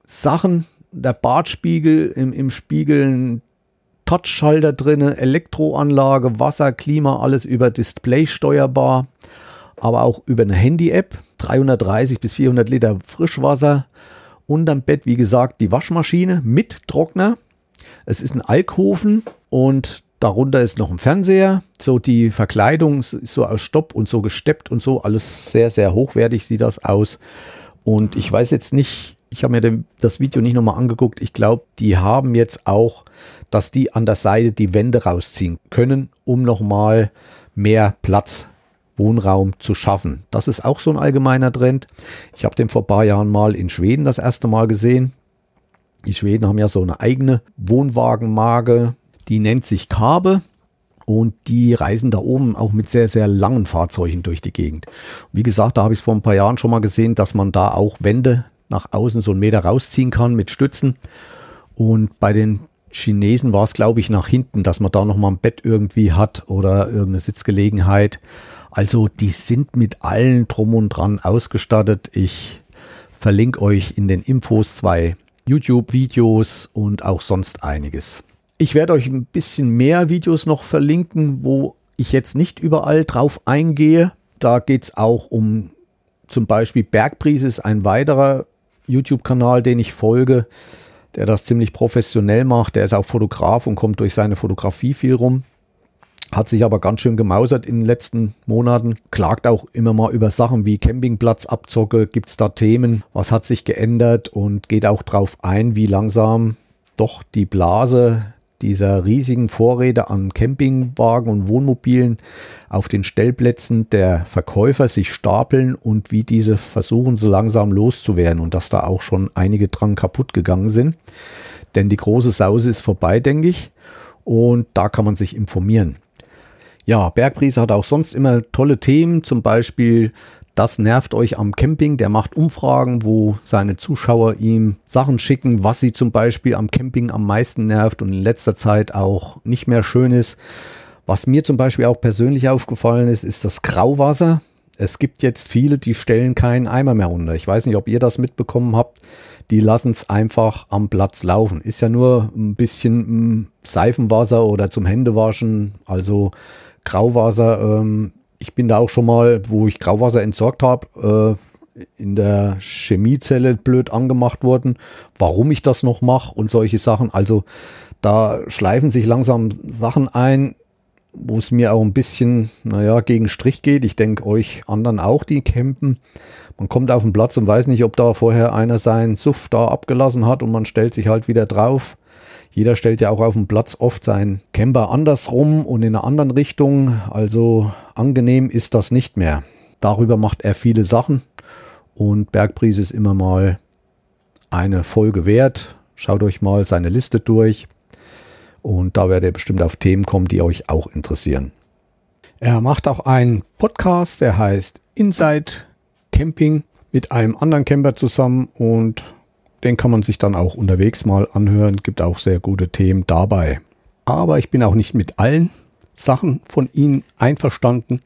Speaker 1: Sachen, der Bartspiegel, im, im Spiegel ein Touchschalter drin, Elektroanlage, Wasser, Klima, alles über Display steuerbar, aber auch über eine Handy-App, dreihundertdreißig bis vierhundert Liter Frischwasser, unterm Bett, wie gesagt, die Waschmaschine mit Trockner. Es ist ein Alkoven und darunter ist noch ein Fernseher. So die Verkleidung ist so aus Stopp und so gesteppt und so, alles sehr, sehr hochwertig sieht das aus. Und ich weiß jetzt nicht, ich habe mir den, das Video nicht nochmal angeguckt. Ich glaube, die haben jetzt auch, dass die an der Seite die Wände rausziehen können, um nochmal mehr Platz, Wohnraum zu schaffen. Das ist auch so ein allgemeiner Trend. Ich habe den vor ein paar Jahren mal in Schweden das erste Mal gesehen. Die Schweden haben ja so eine eigene Wohnwagenmarke, die nennt sich Kabe. Und die reisen da oben auch mit sehr, sehr langen Fahrzeugen durch die Gegend. Wie gesagt, da habe ich es vor ein paar Jahren schon mal gesehen, dass man da auch Wände nach außen so einen Meter rausziehen kann mit Stützen. Und bei den Chinesen war es, glaube ich, nach hinten, dass man da nochmal ein Bett irgendwie hat oder irgendeine Sitzgelegenheit. Also die sind mit allen drum und dran ausgestattet. Ich verlinke euch in den Infos zwei YouTube-Videos und auch sonst einiges. Ich werde euch ein bisschen mehr Videos noch verlinken, wo ich jetzt nicht überall drauf eingehe. Da geht es auch um zum Beispiel Bergpriese, ist ein weiterer YouTube-Kanal, den ich folge, der das ziemlich professionell macht. Der ist auch Fotograf und kommt durch seine Fotografie viel rum. Hat sich aber ganz schön gemausert in den letzten Monaten. Klagt auch immer mal über Sachen wie Campingplatzabzocke. Gibt es da Themen? Was hat sich geändert? Und geht auch drauf ein, wie langsam doch die Blase dieser riesigen Vorräte an Campingwagen und Wohnmobilen auf den Stellplätzen der Verkäufer sich stapeln und wie diese versuchen so langsam loszuwerden und dass da auch schon einige dran kaputt gegangen sind. Denn die große Sause ist vorbei, denke ich, und da kann man sich informieren. Ja, Bergpriese hat auch sonst immer tolle Themen, zum Beispiel Das nervt euch am Camping. Der macht Umfragen, wo seine Zuschauer ihm Sachen schicken, was sie zum Beispiel am Camping am meisten nervt und in letzter Zeit auch nicht mehr schön ist. Was mir zum Beispiel auch persönlich aufgefallen ist, ist das Grauwasser. Es gibt jetzt viele, die stellen keinen Eimer mehr runter. Ich weiß nicht, ob ihr das mitbekommen habt. Die lassen es einfach am Platz laufen. Ist ja nur ein bisschen Seifenwasser oder zum Händewaschen, also Grauwasser. Ähm, ich bin da auch schon mal, wo ich Grauwasser entsorgt habe, äh, in der Chemiezelle blöd angemacht worden, warum ich das noch mache und solche Sachen. Also da schleifen sich langsam Sachen ein, wo es mir auch ein bisschen, naja, gegen Strich geht. Ich denke euch anderen auch, die campen. Man kommt auf den Platz und weiß nicht, ob da vorher einer seinen Suff da abgelassen hat und man stellt sich halt wieder drauf. Jeder stellt ja auch auf dem Platz oft seinen Camper andersrum und in einer anderen Richtung. Also angenehm ist das nicht mehr. Darüber macht er viele Sachen und Bergpriese ist immer mal eine Folge wert. Schaut euch mal seine Liste durch und da werdet ihr bestimmt auf Themen kommen, die euch auch interessieren. Er macht auch einen Podcast, der heißt Inside Camping mit einem anderen Camper zusammen und den kann man sich dann auch unterwegs mal anhören. Gibt auch sehr gute Themen dabei. Aber ich bin auch nicht mit allen Sachen von ihm einverstanden.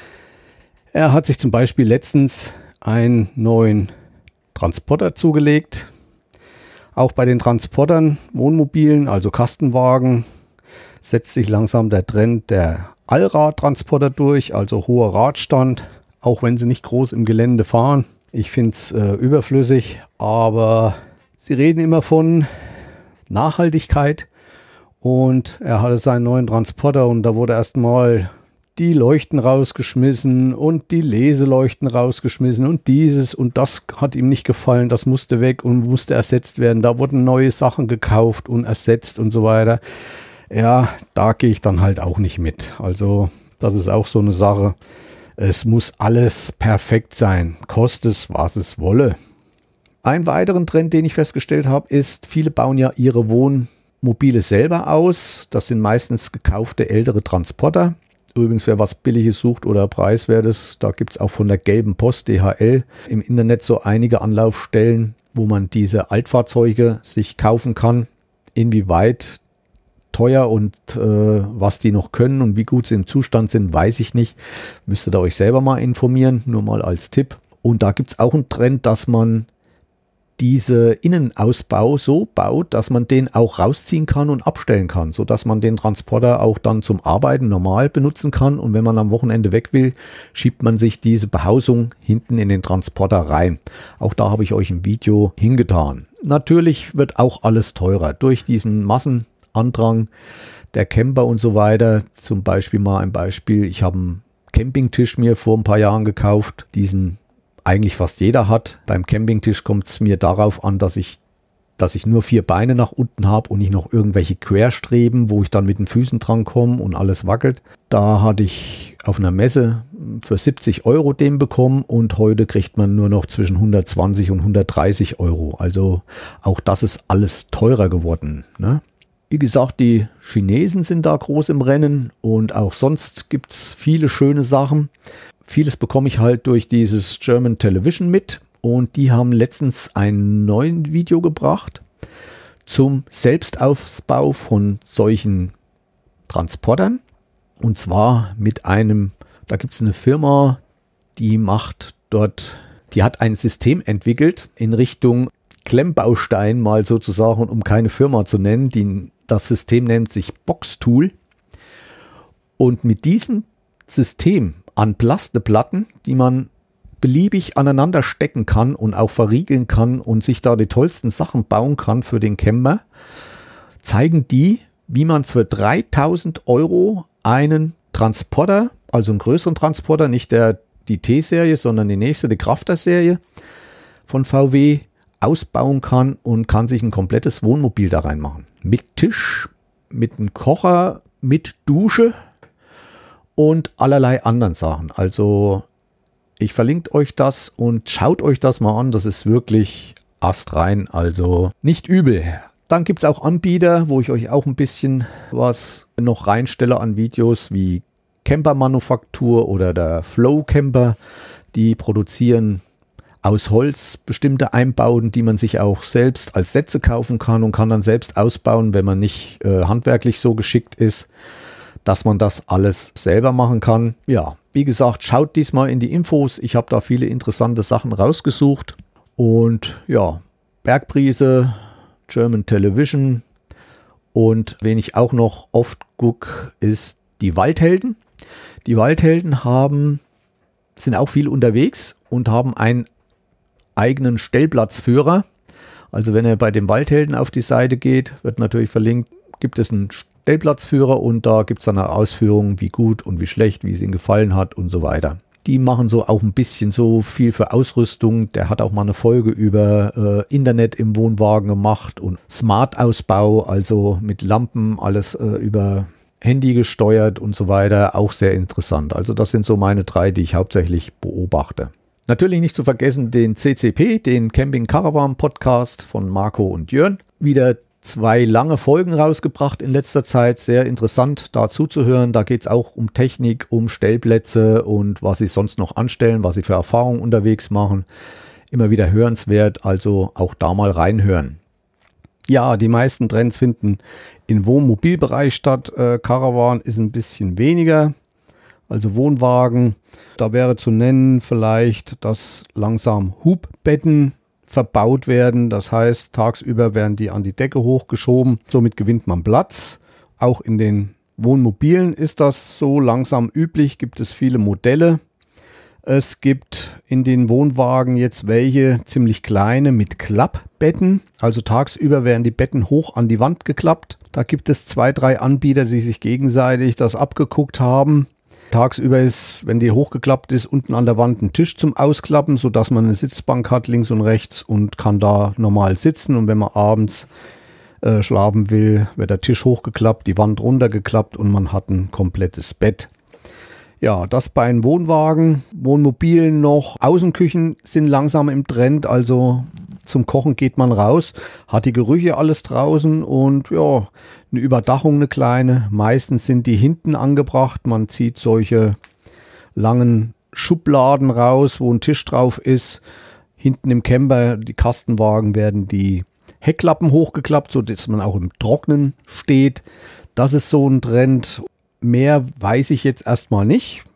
Speaker 1: Er hat sich zum Beispiel letztens einen neuen Transporter zugelegt. Auch bei den Transportern, Wohnmobilen, also Kastenwagen, setzt sich langsam der Trend der Allradtransporter durch, also hoher Radstand, auch wenn sie nicht groß im Gelände fahren. Ich finde es äh, überflüssig, aber sie reden immer von Nachhaltigkeit und er hatte seinen neuen Transporter und da wurde erstmal die Leuchten rausgeschmissen und die Leseleuchten rausgeschmissen und dieses und das hat ihm nicht gefallen, das musste weg und musste ersetzt werden. Da wurden neue Sachen gekauft und ersetzt und so weiter. Ja, da gehe ich dann halt auch nicht mit. Also das ist auch so eine Sache. Es muss alles perfekt sein, koste es, was es wolle. Einen weiteren Trend, den ich festgestellt habe, ist, viele bauen ja ihre Wohnmobile selber aus. Das sind meistens gekaufte ältere Transporter. Übrigens, wer was Billiges sucht oder Preiswertes, da gibt es auch von der Gelben Post, D H L, im Internet so einige Anlaufstellen, wo man diese Altfahrzeuge sich kaufen kann. Inwieweit teuer und äh, was die noch können und wie gut sie im Zustand sind, weiß ich nicht. Müsstet ihr euch selber mal informieren, nur mal als Tipp. Und da gibt es auch einen Trend, dass man diese Innenausbau so baut, dass man den auch rausziehen kann und abstellen kann, sodass man den Transporter auch dann zum Arbeiten normal benutzen kann. Und wenn man am Wochenende weg will, schiebt man sich diese Behausung hinten in den Transporter rein. Auch da habe ich euch ein Video hingetan. Natürlich wird auch alles teurer durch diesen Massenandrang der Camper und so weiter. Zum Beispiel mal ein Beispiel, ich habe einen Campingtisch mir vor ein paar Jahren gekauft, diesen eigentlich fast jeder hat. Beim Campingtisch kommt es mir darauf an, dass ich, dass ich nur vier Beine nach unten habe und nicht noch irgendwelche Querstreben, wo ich dann mit den Füßen dran komme und alles wackelt. Da hatte ich auf einer Messe für siebzig Euro den bekommen und heute kriegt man nur noch zwischen hundertzwanzig und hundertdreißig Euro. Also auch das ist alles teurer geworden, ne? Wie gesagt, die Chinesen sind da groß im Rennen und auch sonst gibt es viele schöne Sachen. Vieles bekomme ich halt durch dieses German Television mit und die haben letztens ein neues Video gebracht zum Selbstausbau von solchen Transportern. Und zwar mit einem, da gibt es eine Firma, die macht dort, die hat ein System entwickelt in Richtung Klemmbaustein mal sozusagen, um keine Firma zu nennen. Die, das System nennt sich Boxtool. Und mit diesem System an Plasteplatten, die man beliebig aneinander stecken kann und auch verriegeln kann und sich da die tollsten Sachen bauen kann für den Camper, zeigen die, wie man für dreitausend Euro einen Transporter, also einen größeren Transporter, nicht der, die T-Serie, sondern die nächste, die Crafter-Serie von V W, ausbauen kann und kann sich ein komplettes Wohnmobil da reinmachen. Mit Tisch, mit einem Kocher, mit Dusche und allerlei anderen Sachen. Also ich verlinke euch das und schaut euch das mal an. Das ist wirklich astrein, also nicht übel. Dann gibt es auch Anbieter, wo ich euch auch ein bisschen was noch reinstelle an Videos wie Camper-Manufaktur oder der Flow Camper. Die produzieren aus Holz bestimmte Einbauten, die man sich auch selbst als Sätze kaufen kann und kann dann selbst ausbauen, wenn man nicht äh, handwerklich so geschickt ist, dass man das alles selber machen kann. Ja, wie gesagt, schaut diesmal in die Infos. Ich habe da viele interessante Sachen rausgesucht. Und ja, Bergbrise, German Television und wen ich auch noch oft gucke, ist die Waldhelden. Die Waldhelden haben, sind auch viel unterwegs und haben einen eigenen Stellplatzführer. Also wenn ihr bei den Waldhelden auf die Seite geht, wird natürlich verlinkt, gibt es einen Stellplatzführer und da gibt es dann eine Ausführung, wie gut und wie schlecht, wie es ihnen gefallen hat und so weiter. Die machen so auch ein bisschen so viel für Ausrüstung. Der hat auch mal eine Folge über äh, Internet im Wohnwagen gemacht und Smart-Ausbau, also mit Lampen, alles äh, über Handy gesteuert und so weiter. Auch sehr interessant. Also das sind so meine drei, die ich hauptsächlich beobachte. Natürlich nicht zu vergessen den C C P, den Camping Caravan Podcast von Marco und Jörn. Wieder zwei lange Folgen rausgebracht in letzter Zeit. Sehr interessant da zuzuhören. Da geht es auch um Technik, um Stellplätze und was sie sonst noch anstellen, was sie für Erfahrungen unterwegs machen. Immer wieder hörenswert, also auch da mal reinhören. Ja, die meisten Trends finden im Wohnmobilbereich statt. Äh, Caravan ist ein bisschen weniger, also Wohnwagen. Da wäre zu nennen vielleicht, dass langsam Hubbetten verbaut werden. Das heißt, tagsüber werden die an die Decke hochgeschoben. Somit gewinnt man Platz. Auch in den Wohnmobilen ist das so langsam üblich. Gibt es viele Modelle. Es gibt in den Wohnwagen jetzt welche ziemlich kleine mit Klappbetten. Also tagsüber werden die Betten hoch an die Wand geklappt. Da gibt es zwei, drei Anbieter, die sich gegenseitig das abgeguckt haben. Tagsüber ist, wenn die hochgeklappt ist, unten an der Wand ein Tisch zum Ausklappen, sodass man eine Sitzbank hat links und rechts und kann da normal sitzen. Und wenn man abends äh, schlafen will, wird der Tisch hochgeklappt, die Wand runtergeklappt und man hat ein komplettes Bett. Ja, das bei einem Wohnwagen, Wohnmobilen noch. Außenküchen sind langsam im Trend, also zum Kochen geht man raus, hat die Gerüche alles draußen und ja, eine Überdachung, eine kleine. Meistens sind die hinten angebracht. Man zieht solche langen Schubladen raus, wo ein Tisch drauf ist. Hinten im Camper, die Kastenwagen, werden die Heckklappen hochgeklappt, sodass man auch im Trocknen steht. Das ist so ein Trend. Mehr weiß ich jetzt erstmal nicht.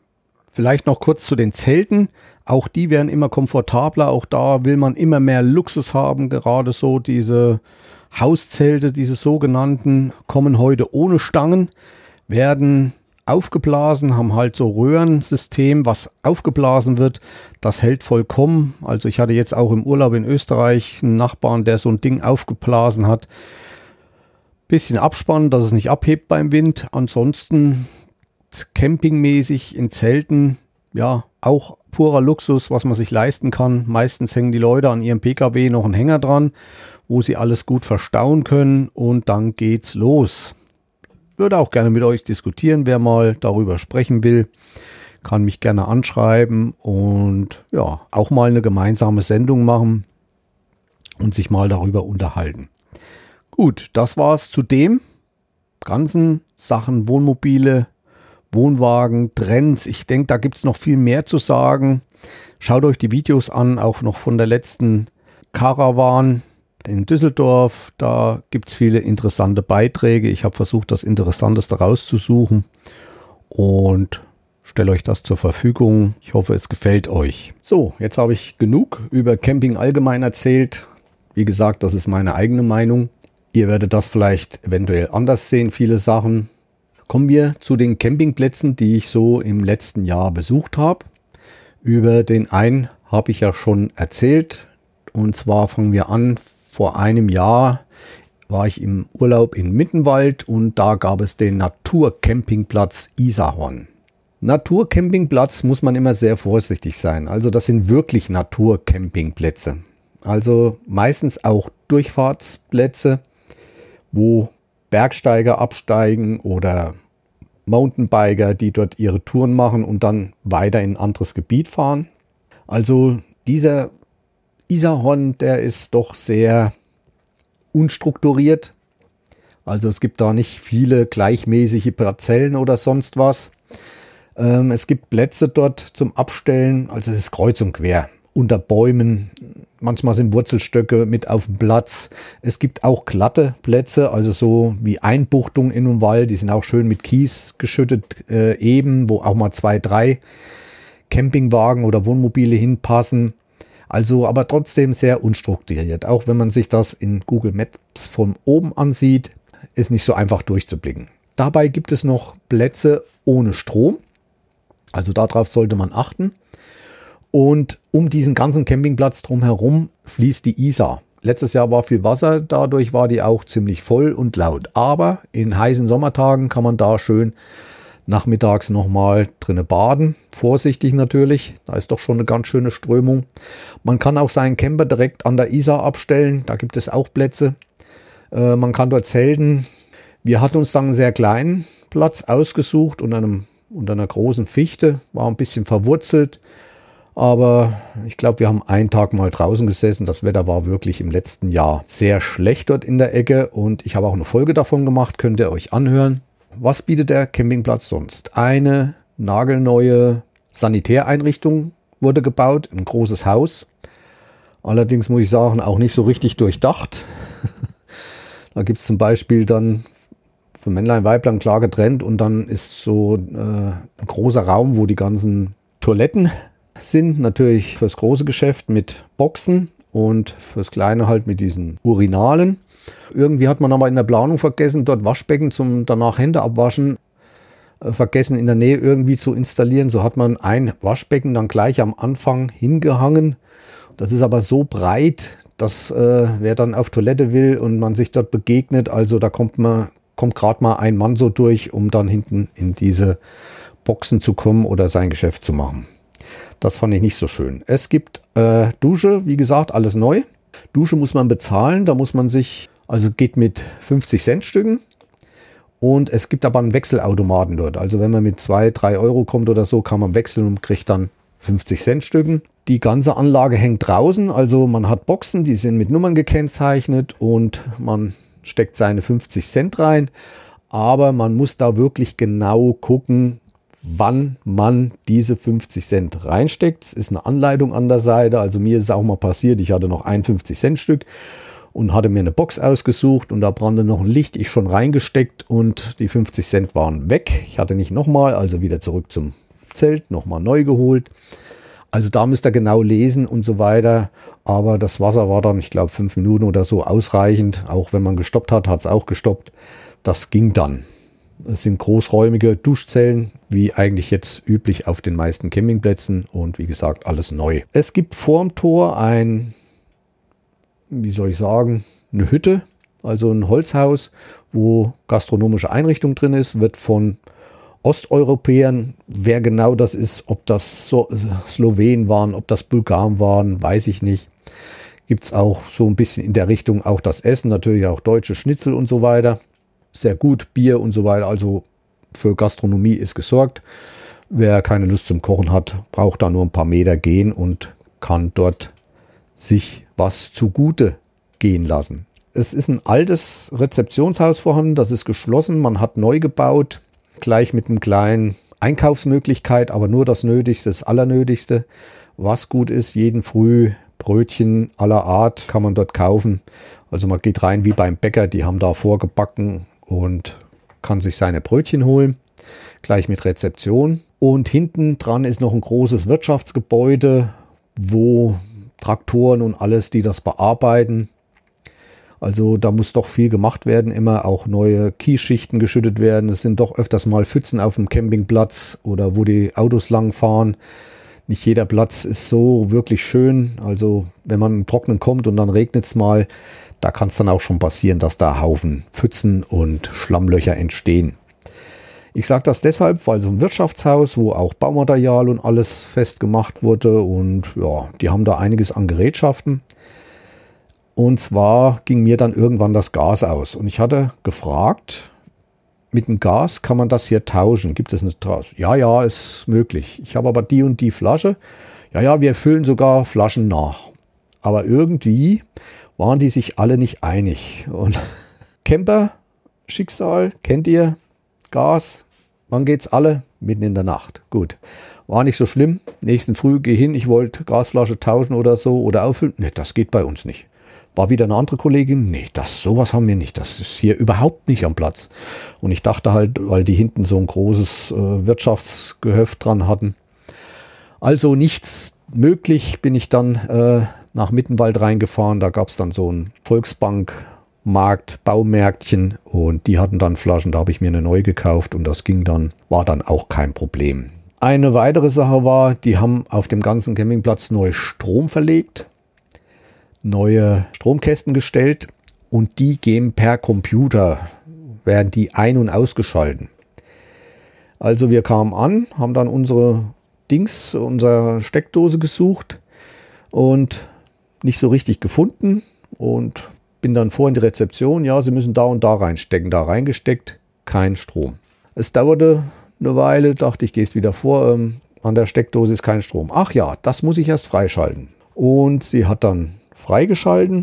Speaker 1: Vielleicht noch kurz zu den Zelten. Auch die werden immer komfortabler. Auch da will man immer mehr Luxus haben. Gerade so diese Hauszelte, diese sogenannten, kommen heute ohne Stangen, werden aufgeblasen, haben halt so Röhrensystem, was aufgeblasen wird. Das hält vollkommen. Also ich hatte jetzt auch im Urlaub in Österreich einen Nachbarn, der so ein Ding aufgeblasen hat. Bisschen abspannen, dass es nicht abhebt beim Wind. Ansonsten campingmäßig in Zelten, ja, auch purer Luxus, was man sich leisten kann. Meistens hängen die Leute an ihrem Pkw noch einen Hänger dran, wo sie alles gut verstauen können und dann geht's los. Würde auch gerne mit euch diskutieren, wer mal darüber sprechen will, kann mich gerne anschreiben und ja, auch mal eine gemeinsame Sendung machen und sich mal darüber unterhalten. Gut, das war's zu dem ganzen Sachen Wohnmobile, Wohnwagen, Trends. Ich denke, da gibt es noch viel mehr zu sagen. Schaut euch die Videos an, auch noch von der letzten Caravan in Düsseldorf. Da gibt es viele interessante Beiträge. Ich habe versucht, das Interessanteste rauszusuchen und stelle euch das zur Verfügung. Ich hoffe, es gefällt euch. So, jetzt habe ich genug über Camping allgemein erzählt. Wie gesagt, das ist meine eigene Meinung. Ihr werdet das vielleicht eventuell anders sehen, viele Sachen. Kommen wir zu den Campingplätzen, die ich so im letzten Jahr besucht habe. Über den einen habe ich ja schon erzählt. Und zwar fangen wir an, vor einem Jahr war ich im Urlaub in Mittenwald und da gab es den Naturcampingplatz Isarhorn. Naturcampingplatz muss man immer sehr vorsichtig sein. Also das sind wirklich Naturcampingplätze. Also meistens auch Durchfahrtsplätze, wo Bergsteiger absteigen oder Mountainbiker, die dort ihre Touren machen und dann weiter in ein anderes Gebiet fahren. Also dieser Isarhorn, der ist doch sehr unstrukturiert. Also es gibt da nicht viele gleichmäßige Parzellen oder sonst was. Ähm, es gibt Plätze dort zum Abstellen, also es ist kreuz und quer, unter Bäumen. Manchmal sind Wurzelstöcke mit auf dem Platz. Es gibt auch glatte Plätze, also so wie Einbuchtungen in einem Wald. Die sind auch schön mit Kies geschüttet, äh, eben, wo auch mal zwei, drei Campingwagen oder Wohnmobile hinpassen. Also aber trotzdem sehr unstrukturiert. Auch wenn man sich das in Google Maps von oben ansieht, ist nicht so einfach durchzublicken. Dabei gibt es noch Plätze ohne Strom. Also darauf sollte man achten. Und um diesen ganzen Campingplatz drumherum fließt die Isar. Letztes Jahr war viel Wasser, dadurch war die auch ziemlich voll und laut. Aber in heißen Sommertagen kann man da schön nachmittags nochmal drinne baden. Vorsichtig natürlich, da ist doch schon eine ganz schöne Strömung. Man kann auch seinen Camper direkt an der Isar abstellen, da gibt es auch Plätze. Äh, man kann dort zelten. Wir hatten uns dann einen sehr kleinen Platz ausgesucht unter, einem, unter einer großen Fichte, war ein bisschen verwurzelt. Aber ich glaube, wir haben einen Tag mal draußen gesessen. Das Wetter war wirklich im letzten Jahr sehr schlecht dort in der Ecke. Und ich habe auch eine Folge davon gemacht, könnt ihr euch anhören. Was bietet der Campingplatz sonst? Eine nagelneue Sanitäreinrichtung wurde gebaut, ein großes Haus. Allerdings muss ich sagen, auch nicht so richtig durchdacht. Da gibt es zum Beispiel dann für Männlein, Weiblein klar getrennt. Und dann ist so äh, ein großer Raum, wo die ganzen Toiletten sind, natürlich fürs große Geschäft mit Boxen und fürs kleine halt mit diesen Urinalen. Irgendwie hat man aber in der Planung vergessen, dort Waschbecken zum danach Hände abwaschen äh, vergessen in der Nähe irgendwie zu installieren. So hat man ein Waschbecken dann gleich am Anfang hingehangen. Das ist aber so breit, dass äh, wer dann auf Toilette will und man sich dort begegnet, also da kommt man kommt gerade mal ein Mann so durch, um dann hinten in diese Boxen zu kommen oder sein Geschäft zu machen. Das fand ich nicht so schön. Es gibt äh, Dusche, wie gesagt, alles neu. Dusche muss man bezahlen, da muss man sich, also geht mit fünfzig Cent Stücken. Und es gibt aber einen Wechselautomaten dort. Also wenn man mit zwei, drei Euro kommt oder so, kann man wechseln und kriegt dann fünfzig Cent Stücken. Die ganze Anlage hängt draußen, also man hat Boxen, die sind mit Nummern gekennzeichnet und man steckt seine fünfzig Cent rein. Aber man muss da wirklich genau gucken, wann man diese fünfzig Cent reinsteckt. Es ist eine Anleitung an der Seite. Also mir ist es auch mal passiert, ich hatte noch ein fünfzig Cent Stück und hatte mir eine Box ausgesucht und da brannte noch ein Licht, ich schon reingesteckt und die fünfzig Cent waren weg. Ich hatte nicht nochmal, also wieder zurück zum Zelt nochmal neu geholt. Also da müsst ihr genau lesen und so weiter. Aber das Wasser war dann, ich glaube, fünf Minuten oder so ausreichend. Auch wenn man gestoppt hat, hat es auch gestoppt. Das ging dann. Es sind großräumige Duschzellen, wie eigentlich jetzt üblich auf den meisten Campingplätzen. Und wie gesagt, alles neu. Es gibt vorm Tor ein, wie soll ich sagen, eine Hütte. Also ein Holzhaus, wo gastronomische Einrichtung drin ist, wird von Osteuropäern, wer genau das ist, ob das so Slowenen waren, ob das Bulgaren waren, weiß ich nicht. Gibt es auch so ein bisschen in der Richtung auch das Essen, natürlich auch deutsche Schnitzel und so weiter. Sehr gut, Bier und so weiter, also für Gastronomie ist gesorgt. Wer keine Lust zum Kochen hat, braucht da nur ein paar Meter gehen und kann dort sich was zugute gehen lassen. Es ist ein altes Rezeptionshaus vorhanden, das ist geschlossen, man hat neu gebaut. Gleich mit einem kleinen Einkaufsmöglichkeit, aber nur das Nötigste, das Allernötigste. Was gut ist, jeden Früh Brötchen aller Art kann man dort kaufen. Also man geht rein wie beim Bäcker, die haben da vorgebacken und kann sich seine Brötchen holen. Gleich mit Rezeption. Und hinten dran ist noch ein großes Wirtschaftsgebäude, wo Traktoren und alles, die das bearbeiten. Also da muss doch viel gemacht werden, immer auch neue Kiesschichten geschüttet werden. Es sind doch öfters mal Pfützen auf dem Campingplatz oder wo die Autos lang fahren. Nicht jeder Platz ist so wirklich schön. Also wenn man im Trocknen kommt und dann regnet es mal, da kann es dann auch schon passieren, dass da Haufen Pfützen und Schlammlöcher entstehen. Ich sage das deshalb, weil so ein Wirtschaftshaus, wo auch Baumaterial und alles festgemacht wurde und ja, die haben da einiges an Gerätschaften. Und zwar ging mir dann irgendwann das Gas aus. Und ich hatte gefragt, mit dem Gas kann man das hier tauschen? Gibt es eine Tausch? Ja, ja, ist möglich. Ich habe aber die und die Flasche. Ja, ja, wir füllen sogar Flaschen nach. Aber irgendwie waren die sich alle nicht einig. Und Camper, Schicksal, kennt ihr? Gas, wann geht's alle? Mitten in der Nacht. Gut, war nicht so schlimm. Nächsten Früh gehe hin, ich wollte Gasflasche tauschen oder so oder auffüllen. Ne, das geht bei uns nicht. War wieder eine andere Kollegin, nee, das, sowas haben wir nicht, das ist hier überhaupt nicht am Platz. Und ich dachte halt, weil die hinten so ein großes äh, Wirtschaftsgehöft dran hatten. Also nichts möglich, bin ich dann äh, nach Mittenwald reingefahren, da gab es dann so ein Volksbank-Markt, Baumärktchen und die hatten dann Flaschen, da habe ich mir eine neue gekauft und das ging dann, war dann auch kein Problem. Eine weitere Sache war, die haben auf dem ganzen Campingplatz neu Strom verlegt. Neue Stromkästen gestellt und die gehen per Computer, werden die ein- und ausgeschalten. Also wir kamen an, haben dann unsere Dings, unsere Steckdose gesucht und nicht so richtig gefunden und bin dann vor in die Rezeption, ja, Sie müssen da und da reinstecken, da reingesteckt, kein Strom. Es dauerte eine Weile, dachte ich, gehst wieder vor, ähm, an der Steckdose ist kein Strom. Ach ja, das muss ich erst freischalten. Und sie hat dann freigeschalten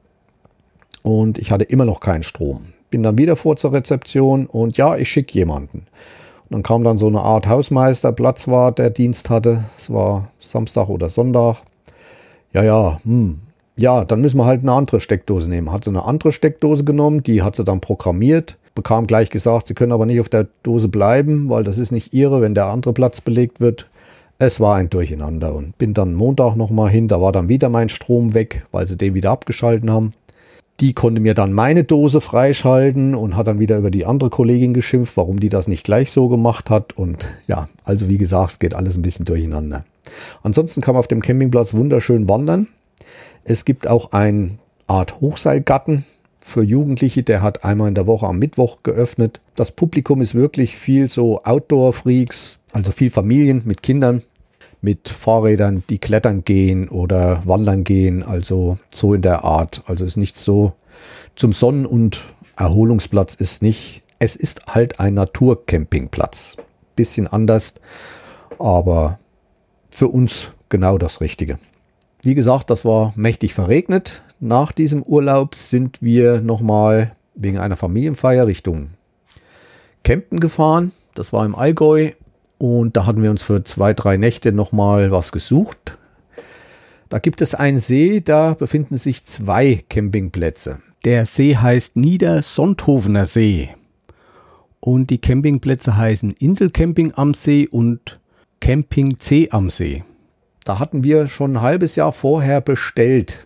Speaker 1: und ich hatte immer noch keinen Strom. Bin dann wieder vor zur Rezeption und ja, ich schicke jemanden. Und dann kam dann so eine Art Hausmeister, Platzwart, der Dienst hatte. Es war Samstag oder Sonntag. Ja, ja, hm. Ja, dann müssen wir halt eine andere Steckdose nehmen. Hat sie eine andere Steckdose genommen, die hat sie dann programmiert, bekam gleich gesagt, sie können aber nicht auf der Dose bleiben, weil das ist nicht ihre, wenn der andere Platz belegt wird. Es war ein Durcheinander und bin dann Montag nochmal hin, da war dann wieder mein Strom weg, weil sie den wieder abgeschalten haben. Die konnte mir dann meine Dose freischalten und hat dann wieder über die andere Kollegin geschimpft, warum die das nicht gleich so gemacht hat. Und ja, also wie gesagt, geht alles ein bisschen durcheinander. Ansonsten kann man auf dem Campingplatz wunderschön wandern. Es gibt auch eine Art Hochseilgarten für Jugendliche, der hat einmal in der Woche am Mittwoch geöffnet. Das Publikum ist wirklich viel so Outdoor-Freaks, also viel Familien mit Kindern, mit Fahrrädern, die klettern gehen oder wandern gehen, also so in der Art. Also ist nicht so zum Sonnen- und Erholungsplatz ist nicht. Es ist halt ein Naturcampingplatz. Bisschen anders, aber für uns genau das Richtige. Wie gesagt, das war mächtig verregnet. Nach diesem Urlaub sind wir nochmal wegen einer Familienfeier Richtung Kempten gefahren. Das war im Allgäu. Und da hatten wir uns für zwei, drei Nächte nochmal was gesucht. Da gibt es einen See, da befinden sich zwei Campingplätze. Der See heißt Niedersonthofener See. Und die Campingplätze heißen Inselcamping am See und Camping C am See. Da hatten wir schon ein halbes Jahr vorher bestellt.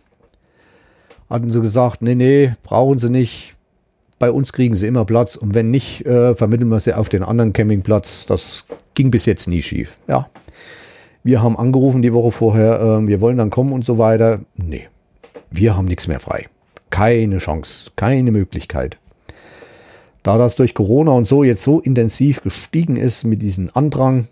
Speaker 1: Hatten sie gesagt, nee, nee, brauchen sie nicht. Bei uns kriegen sie immer Platz und wenn nicht, äh, vermitteln wir sie auf den anderen Campingplatz. Das ging bis jetzt nie schief. Ja, wir haben angerufen die Woche vorher, äh, wir wollen dann kommen und so weiter. Nee, wir haben nichts mehr frei. Keine Chance, keine Möglichkeit. Da das durch Corona und so jetzt so intensiv gestiegen ist mit diesem Andrang,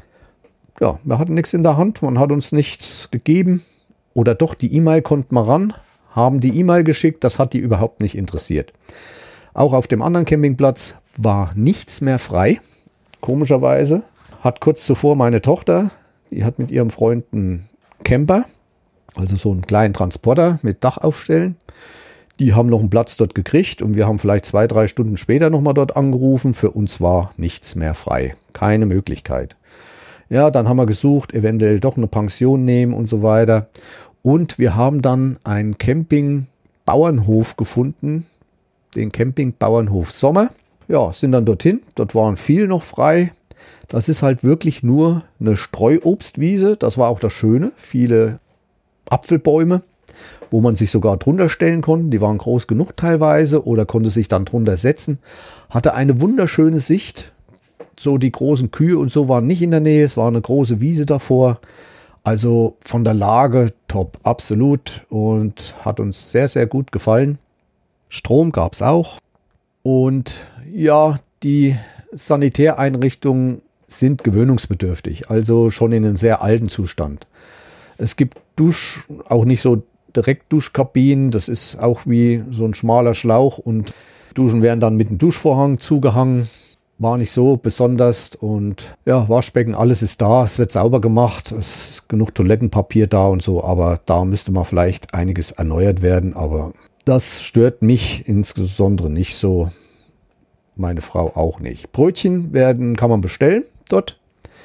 Speaker 1: ja, wir hatten nichts in der Hand, man hat uns nichts gegeben. Oder doch, die E-Mail konnten wir ran, haben die E-Mail geschickt, das hat die überhaupt nicht interessiert. Auch auf dem anderen Campingplatz war nichts mehr frei. Komischerweise hat kurz zuvor meine Tochter, die hat mit ihrem Freund einen Camper, also so einen kleinen Transporter mit Dach aufstellen. Die haben noch einen Platz dort gekriegt und wir haben vielleicht zwei, drei Stunden später nochmal dort angerufen. Für uns war nichts mehr frei. Keine Möglichkeit. Ja, dann haben wir gesucht, eventuell doch eine Pension nehmen und so weiter. Und wir haben dann einen Camping-Bauernhof gefunden, den Camping-Bauernhof Sommer. Ja, sind dann dorthin. Dort waren viel noch frei. Das ist halt wirklich nur eine Streuobstwiese. Das war auch das Schöne. Viele Apfelbäume, wo man sich sogar drunter stellen konnte. Die waren groß genug teilweise oder konnte sich dann drunter setzen. Hatte eine wunderschöne Sicht. So die großen Kühe und so waren nicht in der Nähe. Es war eine große Wiese davor. Also von der Lage top, absolut. Und hat uns sehr, sehr gut gefallen. Strom gab es auch. Und ja, die Sanitäreinrichtungen sind gewöhnungsbedürftig. Also schon in einem sehr alten Zustand. Es gibt Dusch, auch nicht so direkt Duschkabinen. Das ist auch wie so ein schmaler Schlauch. Und Duschen werden dann mit dem Duschvorhang zugehangen. War nicht so besonders und ja, Waschbecken, alles ist da, es wird sauber gemacht, es ist genug Toilettenpapier da und so, aber da müsste mal vielleicht einiges erneuert werden, aber das stört mich insbesondere nicht so, meine Frau auch nicht. Brötchen werden, kann man bestellen dort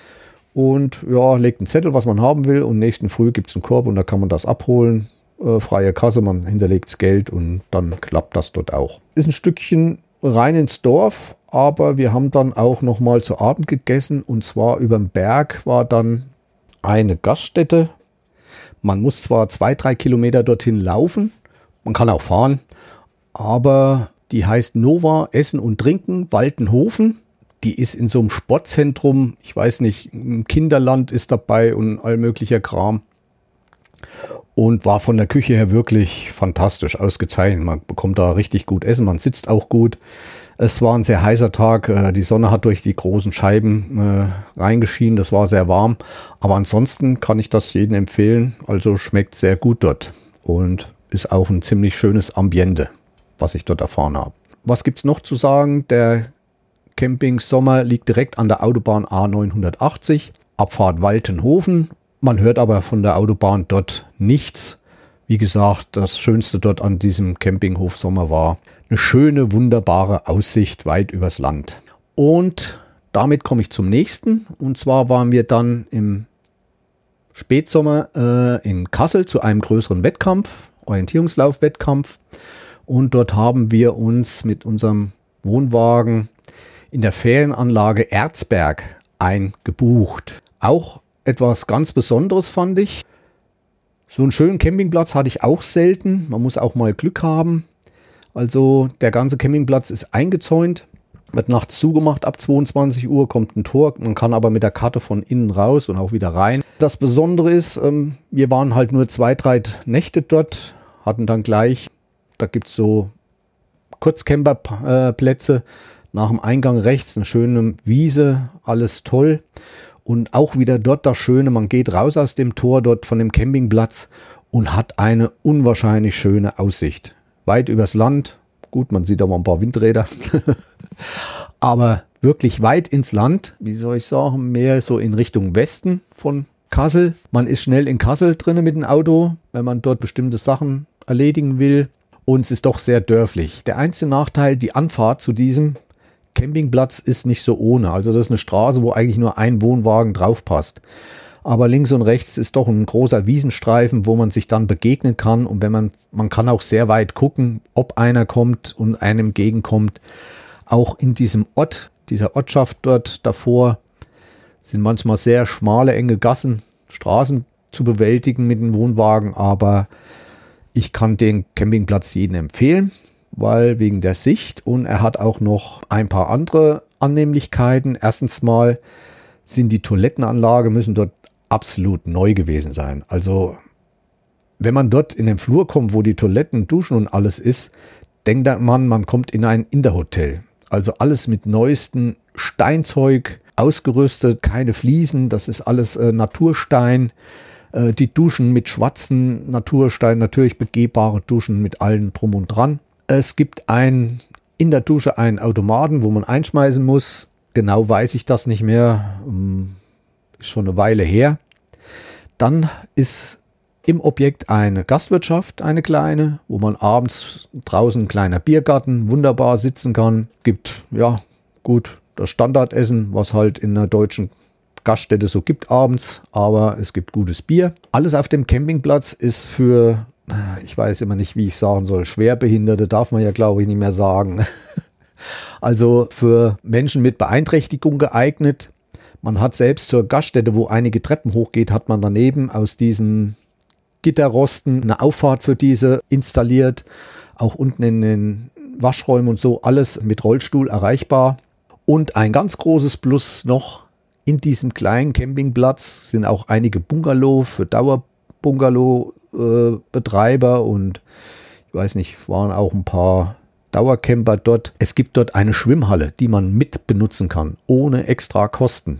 Speaker 1: und ja, legt einen Zettel, was man haben will und nächsten Früh gibt es einen Korb und da kann man das abholen, äh, freie Kasse, man hinterlegt das Geld und dann klappt das dort auch. Ist ein Stückchen rein ins Dorf, aber wir haben dann auch noch mal zu Abend gegessen und zwar über dem Berg war dann eine Gaststätte. Man muss zwar zwei, drei Kilometer dorthin laufen, man kann auch fahren, aber die heißt Nova Essen und Trinken Waltenhofen. Die ist in so einem Sportzentrum, ich weiß nicht, ein Kinderland ist dabei und all möglicher Kram. Und war von der Küche her wirklich fantastisch ausgezeichnet. Man bekommt da richtig gut Essen, man sitzt auch gut. Es war ein sehr heißer Tag, die Sonne hat durch die großen Scheiben äh, reingeschienen, das war sehr warm. Aber ansonsten kann ich das jedem empfehlen, also schmeckt sehr gut dort. Und ist auch ein ziemlich schönes Ambiente, was ich dort erfahren habe. Was gibt's noch zu sagen? Der Camping Sommer liegt direkt an der Autobahn A neunhundertachtzig, Abfahrt Waltenhofen. Man hört aber von der Autobahn dort nichts. Wie gesagt, das Schönste dort an diesem Campinghof Sommer war eine schöne, wunderbare Aussicht weit übers Land. Und damit komme ich zum nächsten. Und zwar waren wir dann im Spätsommer äh, in Kassel zu einem größeren Wettkampf, Orientierungslauf-Wettkampf. Und dort haben wir uns mit unserem Wohnwagen in der Ferienanlage Erzberg eingebucht. Auch etwas ganz Besonderes fand ich. So einen schönen Campingplatz hatte ich auch selten. Man muss auch mal Glück haben. Also der ganze Campingplatz ist eingezäunt, wird nachts zugemacht. Ab zweiundzwanzig Uhr kommt ein Tor. Man kann aber mit der Karte von innen raus und auch wieder rein. Das Besondere ist, wir waren halt nur zwei, drei Nächte dort, hatten dann gleich, da gibt es so Kurzcamperplätze. Nach dem Eingang rechts eine schöne Wiese, alles toll. Und auch wieder dort das Schöne, man geht raus aus dem Tor dort von dem Campingplatz und hat eine unwahrscheinlich schöne Aussicht. Weit übers Land, gut, man sieht auch mal ein paar Windräder, aber wirklich weit ins Land, wie soll ich sagen, mehr so in Richtung Westen von Kassel. Man ist schnell in Kassel drin mit dem Auto, wenn man dort bestimmte Sachen erledigen will und es ist doch sehr dörflich. Der einzige Nachteil, die Anfahrt zu diesem Campingplatz ist nicht so ohne. Also das ist eine Straße, wo eigentlich nur ein Wohnwagen drauf passt. Aber links und rechts ist doch ein großer Wiesenstreifen, wo man sich dann begegnen kann. Und wenn man, man kann auch sehr weit gucken, ob einer kommt und einem entgegenkommt. Auch in diesem Ort, dieser Ortschaft dort davor, Sind manchmal sehr schmale, enge Gassen, Straßen zu bewältigen mit dem Wohnwagen, aber ich kann den Campingplatz jedem empfehlen, weil wegen der Sicht, und er hat auch noch ein paar andere Annehmlichkeiten. Erstens mal sind die Toilettenanlage, müssen dort absolut neu gewesen sein. Also wenn man dort in den Flur kommt, wo die Toiletten, Duschen und alles ist, denkt man, man kommt in ein Interhotel. Also alles mit neuestem Steinzeug ausgerüstet, keine Fliesen, das ist alles äh, Naturstein. Äh, die Duschen mit schwarzen Naturstein, natürlich begehbare Duschen mit allen drum und dran. Es gibt ein, in der Dusche einen Automaten, wo man einschmeißen muss. Genau weiß ich das nicht mehr, ähm, ist schon eine Weile her. Dann ist im Objekt eine Gastwirtschaft, eine kleine, wo man abends draußen ein kleiner Biergarten wunderbar sitzen kann. Es gibt, ja, gut, das Standardessen, was halt in einer deutschen Gaststätte so gibt abends, aber es gibt gutes Bier. Alles auf dem Campingplatz ist für, ich weiß immer nicht, wie ich sagen soll, Schwerbehinderte darf man ja, glaube ich, nicht mehr sagen. Also für Menschen mit Beeinträchtigung geeignet. Man hat selbst zur Gaststätte, wo einige Treppen hochgeht, hat man daneben aus diesen Gitterrosten eine Auffahrt für diese installiert. Auch unten in den Waschräumen und so, alles mit Rollstuhl erreichbar. Und ein ganz großes Plus noch, in diesem kleinen Campingplatz sind auch einige Bungalow für Dauerbungalow-Betreiber äh, und ich weiß nicht, waren auch ein paar Dauercamper dort. Es gibt dort eine Schwimmhalle, die man mit benutzen kann, ohne extra Kosten.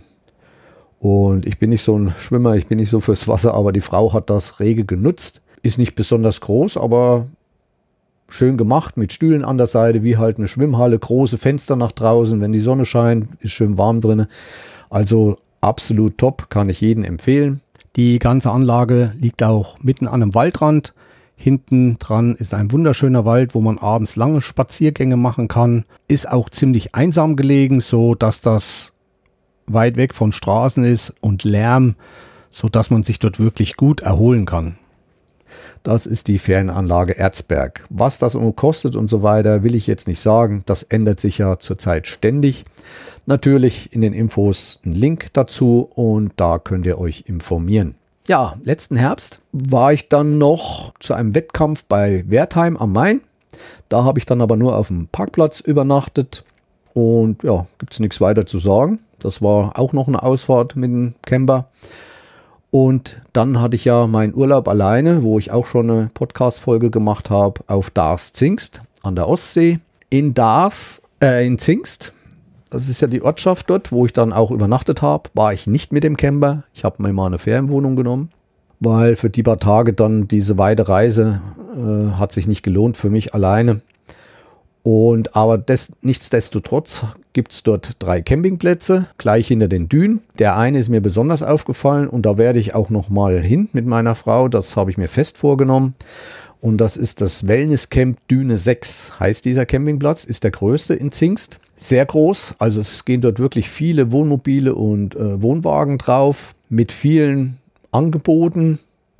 Speaker 1: Und ich bin nicht so ein Schwimmer, ich bin nicht so fürs Wasser, aber die Frau hat das rege genutzt. Ist nicht besonders groß, aber schön gemacht mit Stühlen an der Seite, wie halt eine Schwimmhalle, große Fenster nach draußen, wenn die Sonne scheint, ist schön warm drin. Also absolut top, kann ich jedem empfehlen. Die ganze Anlage liegt auch mitten an einem Waldrand. Hinten dran ist ein wunderschöner Wald, wo man abends lange Spaziergänge machen kann. Ist auch ziemlich einsam gelegen, so dass das weit weg von Straßen ist und Lärm, so dass man sich dort wirklich gut erholen kann. Das ist die Ferienanlage Erzberg. Was das kostet und so weiter, will ich jetzt nicht sagen. Das ändert sich ja zurzeit ständig. Natürlich in den Infos ein Link dazu und da könnt ihr euch informieren. Ja, letzten Herbst war ich dann noch zu einem Wettkampf bei Wertheim am Main. Da habe ich dann aber nur auf dem Parkplatz übernachtet und ja, gibt es nichts weiter zu sagen. Das war auch noch eine Ausfahrt mit dem Camper. Und dann hatte ich ja meinen Urlaub alleine, wo ich auch schon eine Podcast-Folge gemacht habe, auf Darß-Zingst an der Ostsee. In Darß, äh, in Zingst, das ist ja die Ortschaft dort, wo ich dann auch übernachtet habe, war ich nicht mit dem Camper. Ich habe mir mal eine Ferienwohnung genommen, weil für die paar Tage dann diese weite Reise äh, hat sich nicht gelohnt für mich alleine. Und aber des, nichtsdestotrotz gibt es dort drei Campingplätze, gleich hinter den Dünen. Der eine ist mir besonders aufgefallen und da werde ich auch noch mal hin mit meiner Frau. Das habe ich mir fest vorgenommen. Und das ist das Wellnesscamp Düne sechs, heißt dieser Campingplatz, ist der größte in Zingst. Sehr groß, also es gehen dort wirklich viele Wohnmobile und äh, Wohnwagen drauf mit vielen Angeboten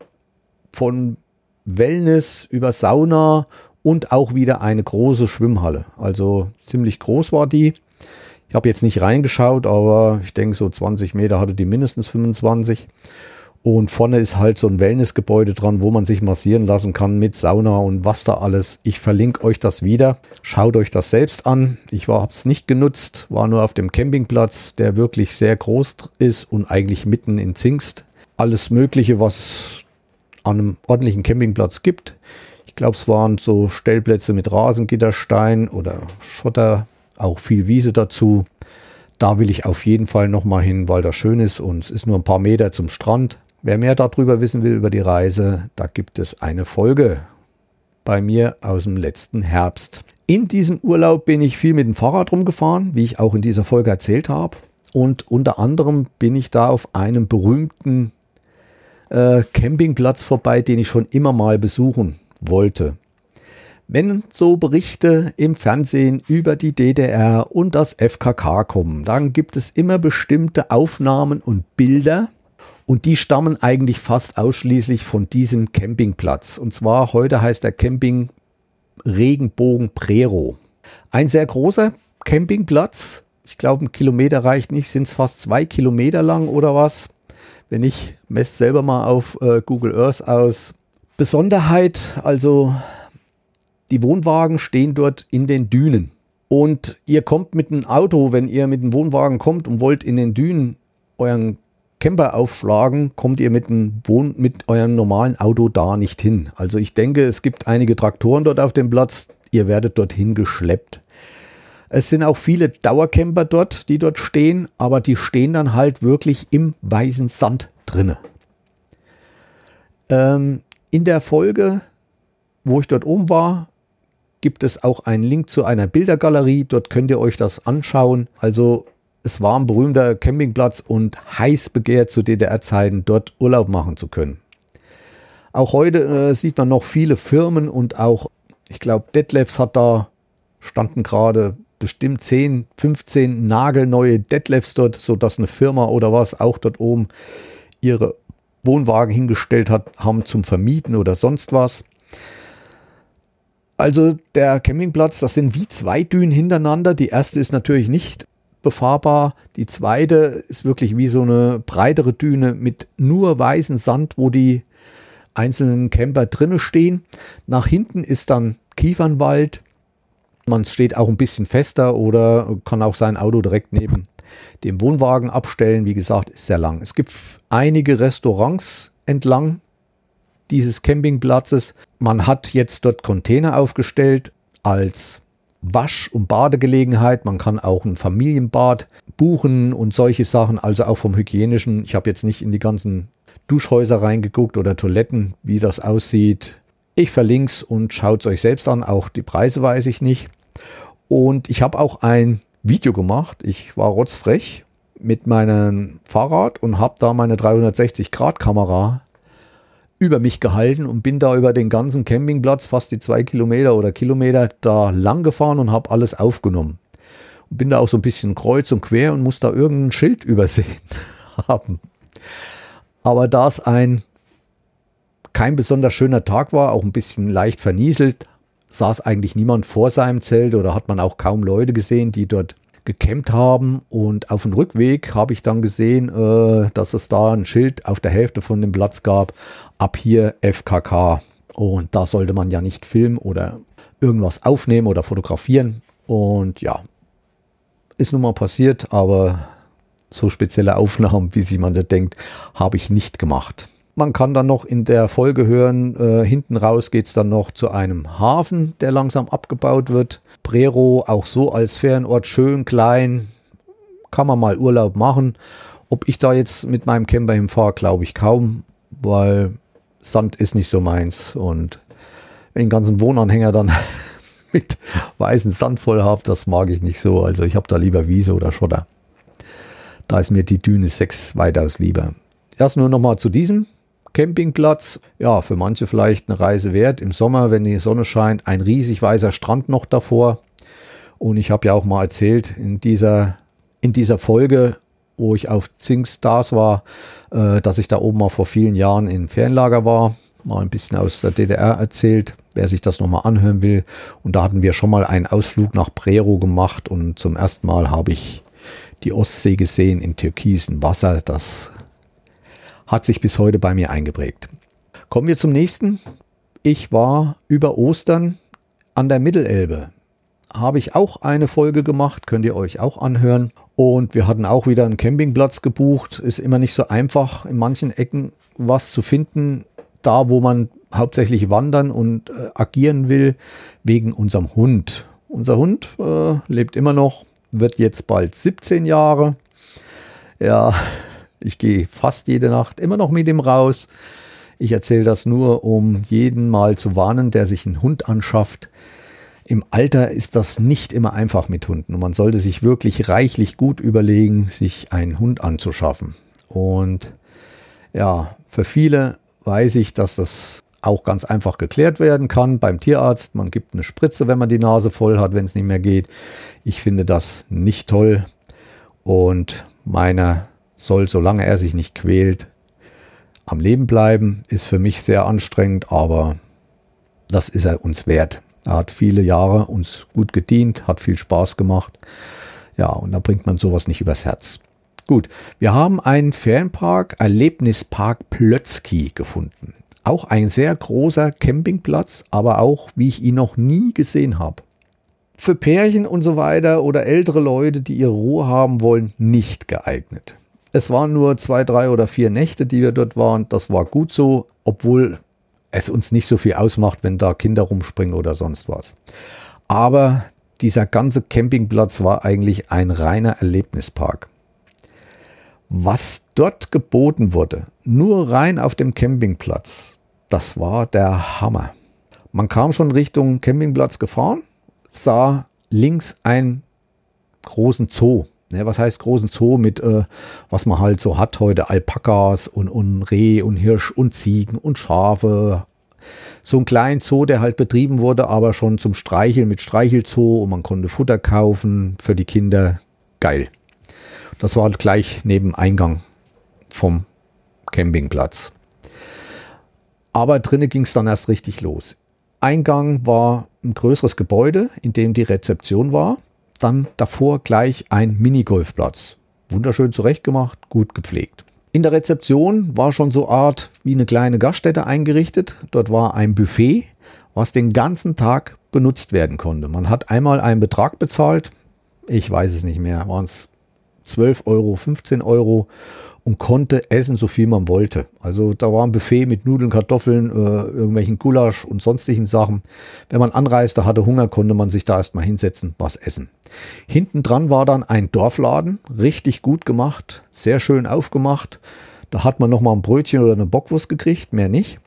Speaker 1: von Wellness über Sauna und auch wieder eine große Schwimmhalle. Also ziemlich groß war die. Ich habe jetzt nicht reingeschaut, aber ich denke so zwanzig Meter hatte die mindestens fünfundzwanzig. Und vorne ist halt so ein Wellnessgebäude dran, wo man sich massieren lassen kann mit Sauna und was da alles. Ich verlinke euch das wieder. Schaut euch das selbst an. Ich habe es nicht genutzt, war nur auf dem Campingplatz, der wirklich sehr groß ist und eigentlich mitten in Zingst. Alles Mögliche, was es an einem ordentlichen Campingplatz gibt. Ich glaube, es waren so Stellplätze mit Rasengitterstein oder Schotter, auch viel Wiese dazu. Da will ich auf jeden Fall nochmal hin, weil das schön ist und es ist nur ein paar Meter zum Strand. Wer mehr darüber wissen will, über die Reise, da gibt es eine Folge bei mir aus dem letzten Herbst. In diesem Urlaub bin ich viel mit dem Fahrrad rumgefahren, wie ich auch in dieser Folge erzählt habe. Und unter anderem bin ich da auf einem berühmten äh, Campingplatz vorbei, den ich schon immer mal besuchen wollte. Wenn so Berichte im Fernsehen über die D D R und das F K K kommen, dann gibt es immer bestimmte Aufnahmen und Bilder und die stammen eigentlich fast ausschließlich von diesem Campingplatz. Und zwar heute heißt der Camping Regenbogen Prerow. Ein sehr großer Campingplatz Ich glaube, ein Kilometer reicht nicht, sind es fast zwei Kilometer lang oder was? Wenn nicht, messt selber mal auf äh, Google Earth aus. Besonderheit, also die Wohnwagen stehen dort in den Dünen. Und ihr kommt mit einem Auto, wenn ihr mit einem Wohnwagen kommt und wollt in den Dünen euren Camper aufschlagen, kommt ihr mit, einem Wohn- mit eurem normalen Auto da nicht hin. Also ich denke, es gibt einige Traktoren dort auf dem Platz, ihr werdet dorthin geschleppt. Es sind auch viele Dauercamper dort, die dort stehen, aber die stehen dann halt wirklich im weißen Sand drinne. Ähm, in der Folge, wo ich dort oben war, gibt es auch einen Link zu einer Bildergalerie. Dort könnt ihr euch das anschauen. Also es war ein berühmter Campingplatz und heiß begehrt zu D D R-Zeiten, dort Urlaub machen zu können. Auch heute äh, sieht man noch viele Firmen und auch, ich glaube, Detlefs hat da, standen gerade bestimmt zehn, fünfzehn nagelneue Detlefs dort, sodass eine Firma oder was auch dort oben ihre Wohnwagen hingestellt hat, haben zum Vermieten oder sonst was. Also der Campingplatz, das sind wie zwei Dünen hintereinander. Die erste ist natürlich nicht befahrbar. Die zweite ist wirklich wie so eine breitere Düne mit nur weißem Sand, wo die einzelnen Camper drinnen stehen. Nach hinten ist dann Kiefernwald. Man steht auch ein bisschen fester oder kann auch sein Auto direkt neben dem Wohnwagen abstellen. Wie gesagt, ist sehr lang. Es gibt einige Restaurants entlang dieses Campingplatzes. Man hat jetzt dort Container aufgestellt als Wasch- und Badegelegenheit. Man kann auch ein Familienbad buchen und solche Sachen, also auch vom Hygienischen. Ich habe jetzt nicht in die ganzen Duschhäuser reingeguckt oder Toiletten, wie das aussieht. Ich verlinke es und schaut es euch selbst an. Auch die Preise weiß ich nicht. Und ich habe auch ein Video gemacht. Ich war rotzfrech mit meinem Fahrrad und habe da meine dreihundertsechzig Grad Kamera über mich gehalten und bin da über den ganzen Campingplatz, fast die zwei Kilometer oder Kilometer, da lang gefahren und habe alles aufgenommen. Und bin da auch so ein bisschen kreuz und quer und muss da irgendein Schild übersehen haben. Aber da es ein kein besonders schöner Tag war, auch ein bisschen leicht vernieselt, saß eigentlich niemand vor seinem Zelt oder hat man auch kaum Leute gesehen, die dort gecampt haben. Und auf dem Rückweg habe ich dann gesehen, äh, dass es da ein Schild auf der Hälfte von dem Platz gab, ab hier F K K. Und da sollte man ja nicht filmen oder irgendwas aufnehmen oder fotografieren. Und ja, ist nun mal passiert, aber so spezielle Aufnahmen, wie sich man da denkt, habe ich nicht gemacht. Man kann dann noch in der Folge hören, äh, hinten raus geht es dann noch zu einem Hafen, der langsam abgebaut wird. Prerow auch so als Ferienort, schön klein, kann man mal Urlaub machen. Ob ich da jetzt mit meinem Camper hinfahre, glaube ich kaum, weil Sand ist nicht so meins. Und wenn ich den ganzen Wohnanhänger dann mit weißem Sand voll habe, das mag ich nicht so. Also ich habe da lieber Wiese oder Schotter. Da ist mir die Düne sechs weitaus lieber. Erst nur noch mal zu diesem Campingplatz. Ja, für manche vielleicht eine Reise wert. Im Sommer, wenn die Sonne scheint, ein riesig weißer Strand noch davor. Und ich habe ja auch mal erzählt in dieser, in dieser Folge, wo ich auf Zink Stars war, äh, dass ich da oben mal vor vielen Jahren im Ferienlager war. Mal ein bisschen aus der D D R erzählt, wer sich das nochmal anhören will. Und da hatten wir schon mal einen Ausflug nach Prerow gemacht. Und zum ersten Mal habe ich die Ostsee gesehen in türkisem Wasser. Das hat sich bis heute bei mir eingeprägt. Kommen wir zum nächsten. Ich war über Ostern an der Mittelelbe. Habe ich auch eine Folge gemacht, könnt ihr euch auch anhören. Und wir hatten auch wieder einen Campingplatz gebucht. Ist immer nicht so einfach, in manchen Ecken was zu finden, da wo man hauptsächlich wandern und äh, agieren will, wegen unserem Hund. Unser Hund äh, lebt immer noch, wird jetzt bald siebzehn Jahre. Ja, ich gehe fast jede Nacht immer noch mit ihm raus. Ich erzähle das nur, um jeden mal zu warnen, der sich einen Hund anschafft. Im Alter ist das nicht immer einfach mit Hunden. Und man sollte sich wirklich reichlich gut überlegen, sich einen Hund anzuschaffen. Und ja, für viele weiß ich, dass das auch ganz einfach geklärt werden kann beim Tierarzt. Man gibt eine Spritze, wenn man die Nase voll hat, wenn es nicht mehr geht. Ich finde das nicht toll. Und meiner soll, solange er sich nicht quält, am Leben bleiben. Ist für mich sehr anstrengend, aber das ist er uns wert. Er hat viele Jahre uns gut gedient, hat viel Spaß gemacht. Ja, und da bringt man sowas nicht übers Herz. Gut, wir haben einen Ferienpark, Erlebnispark Plötzky gefunden. Auch ein sehr großer Campingplatz, aber auch, wie ich ihn noch nie gesehen habe. Für Pärchen und so weiter oder ältere Leute, die ihre Ruhe haben wollen, nicht geeignet. Es waren nur zwei, drei oder vier Nächte, die wir dort waren. Das war gut so, obwohl es uns nicht so viel ausmacht, wenn da Kinder rumspringen oder sonst was. Aber dieser ganze Campingplatz war eigentlich ein reiner Erlebnispark. Was dort geboten wurde, nur rein auf dem Campingplatz, das war der Hammer. Man kam schon Richtung Campingplatz gefahren, sah links einen großen Zoo. Ja, was heißt großen Zoo mit, äh, was man halt so hat heute, Alpakas und, und Reh und Hirsch und Ziegen und Schafe. So ein kleinen Zoo, der halt betrieben wurde, aber schon zum Streicheln mit Streichelzoo und man konnte Futter kaufen für die Kinder. Geil. Das war gleich neben Eingang vom Campingplatz. Aber drinnen ging es dann erst richtig los. Eingang war ein größeres Gebäude, in dem die Rezeption war. Dann davor gleich ein Minigolfplatz. Wunderschön zurechtgemacht, gut gepflegt. In der Rezeption war schon so Art wie eine kleine Gaststätte eingerichtet. Dort war ein Buffet, was den ganzen Tag benutzt werden konnte. Man hat einmal einen Betrag bezahlt, ich weiß es nicht mehr, waren es zwölf Euro, fünfzehn Euro und konnte essen, so viel man wollte. Also da war ein Buffet mit Nudeln, Kartoffeln, äh, irgendwelchen Gulasch und sonstigen Sachen. Wenn man anreiste, hatte Hunger, konnte man sich da erstmal hinsetzen, was essen. Hinten dran war dann ein Dorfladen, richtig gut gemacht, sehr schön aufgemacht. Da hat man nochmal ein Brötchen oder eine Bockwurst gekriegt, mehr nicht.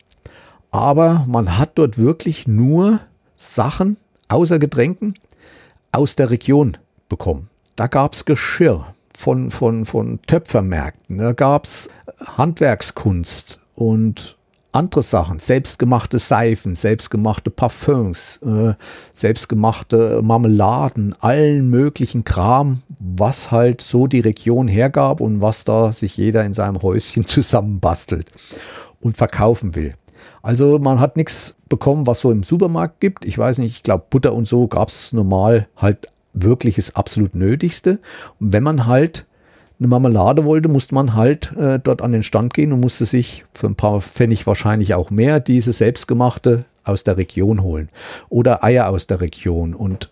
Speaker 1: Aber man hat dort wirklich nur Sachen, außer Getränken, aus der Region bekommen. Da gab es Geschirr von, von, von Töpfermärkten, da gab es Handwerkskunst und andere Sachen, selbstgemachte Seifen, selbstgemachte Parfüms, äh, selbstgemachte Marmeladen, allen möglichen Kram, was halt so die Region hergab und was da sich jeder in seinem Häuschen zusammenbastelt und verkaufen will. Also man hat nichts bekommen, was so im Supermarkt gibt. Ich weiß nicht, ich glaube Butter und so gab es normal halt wirklich das absolut Nötigste. Und wenn man halt eine Marmelade wollte, musste man halt äh, dort an den Stand gehen und musste sich für ein paar Pfennig wahrscheinlich auch mehr diese selbstgemachte aus der Region holen. Oder Eier aus der Region und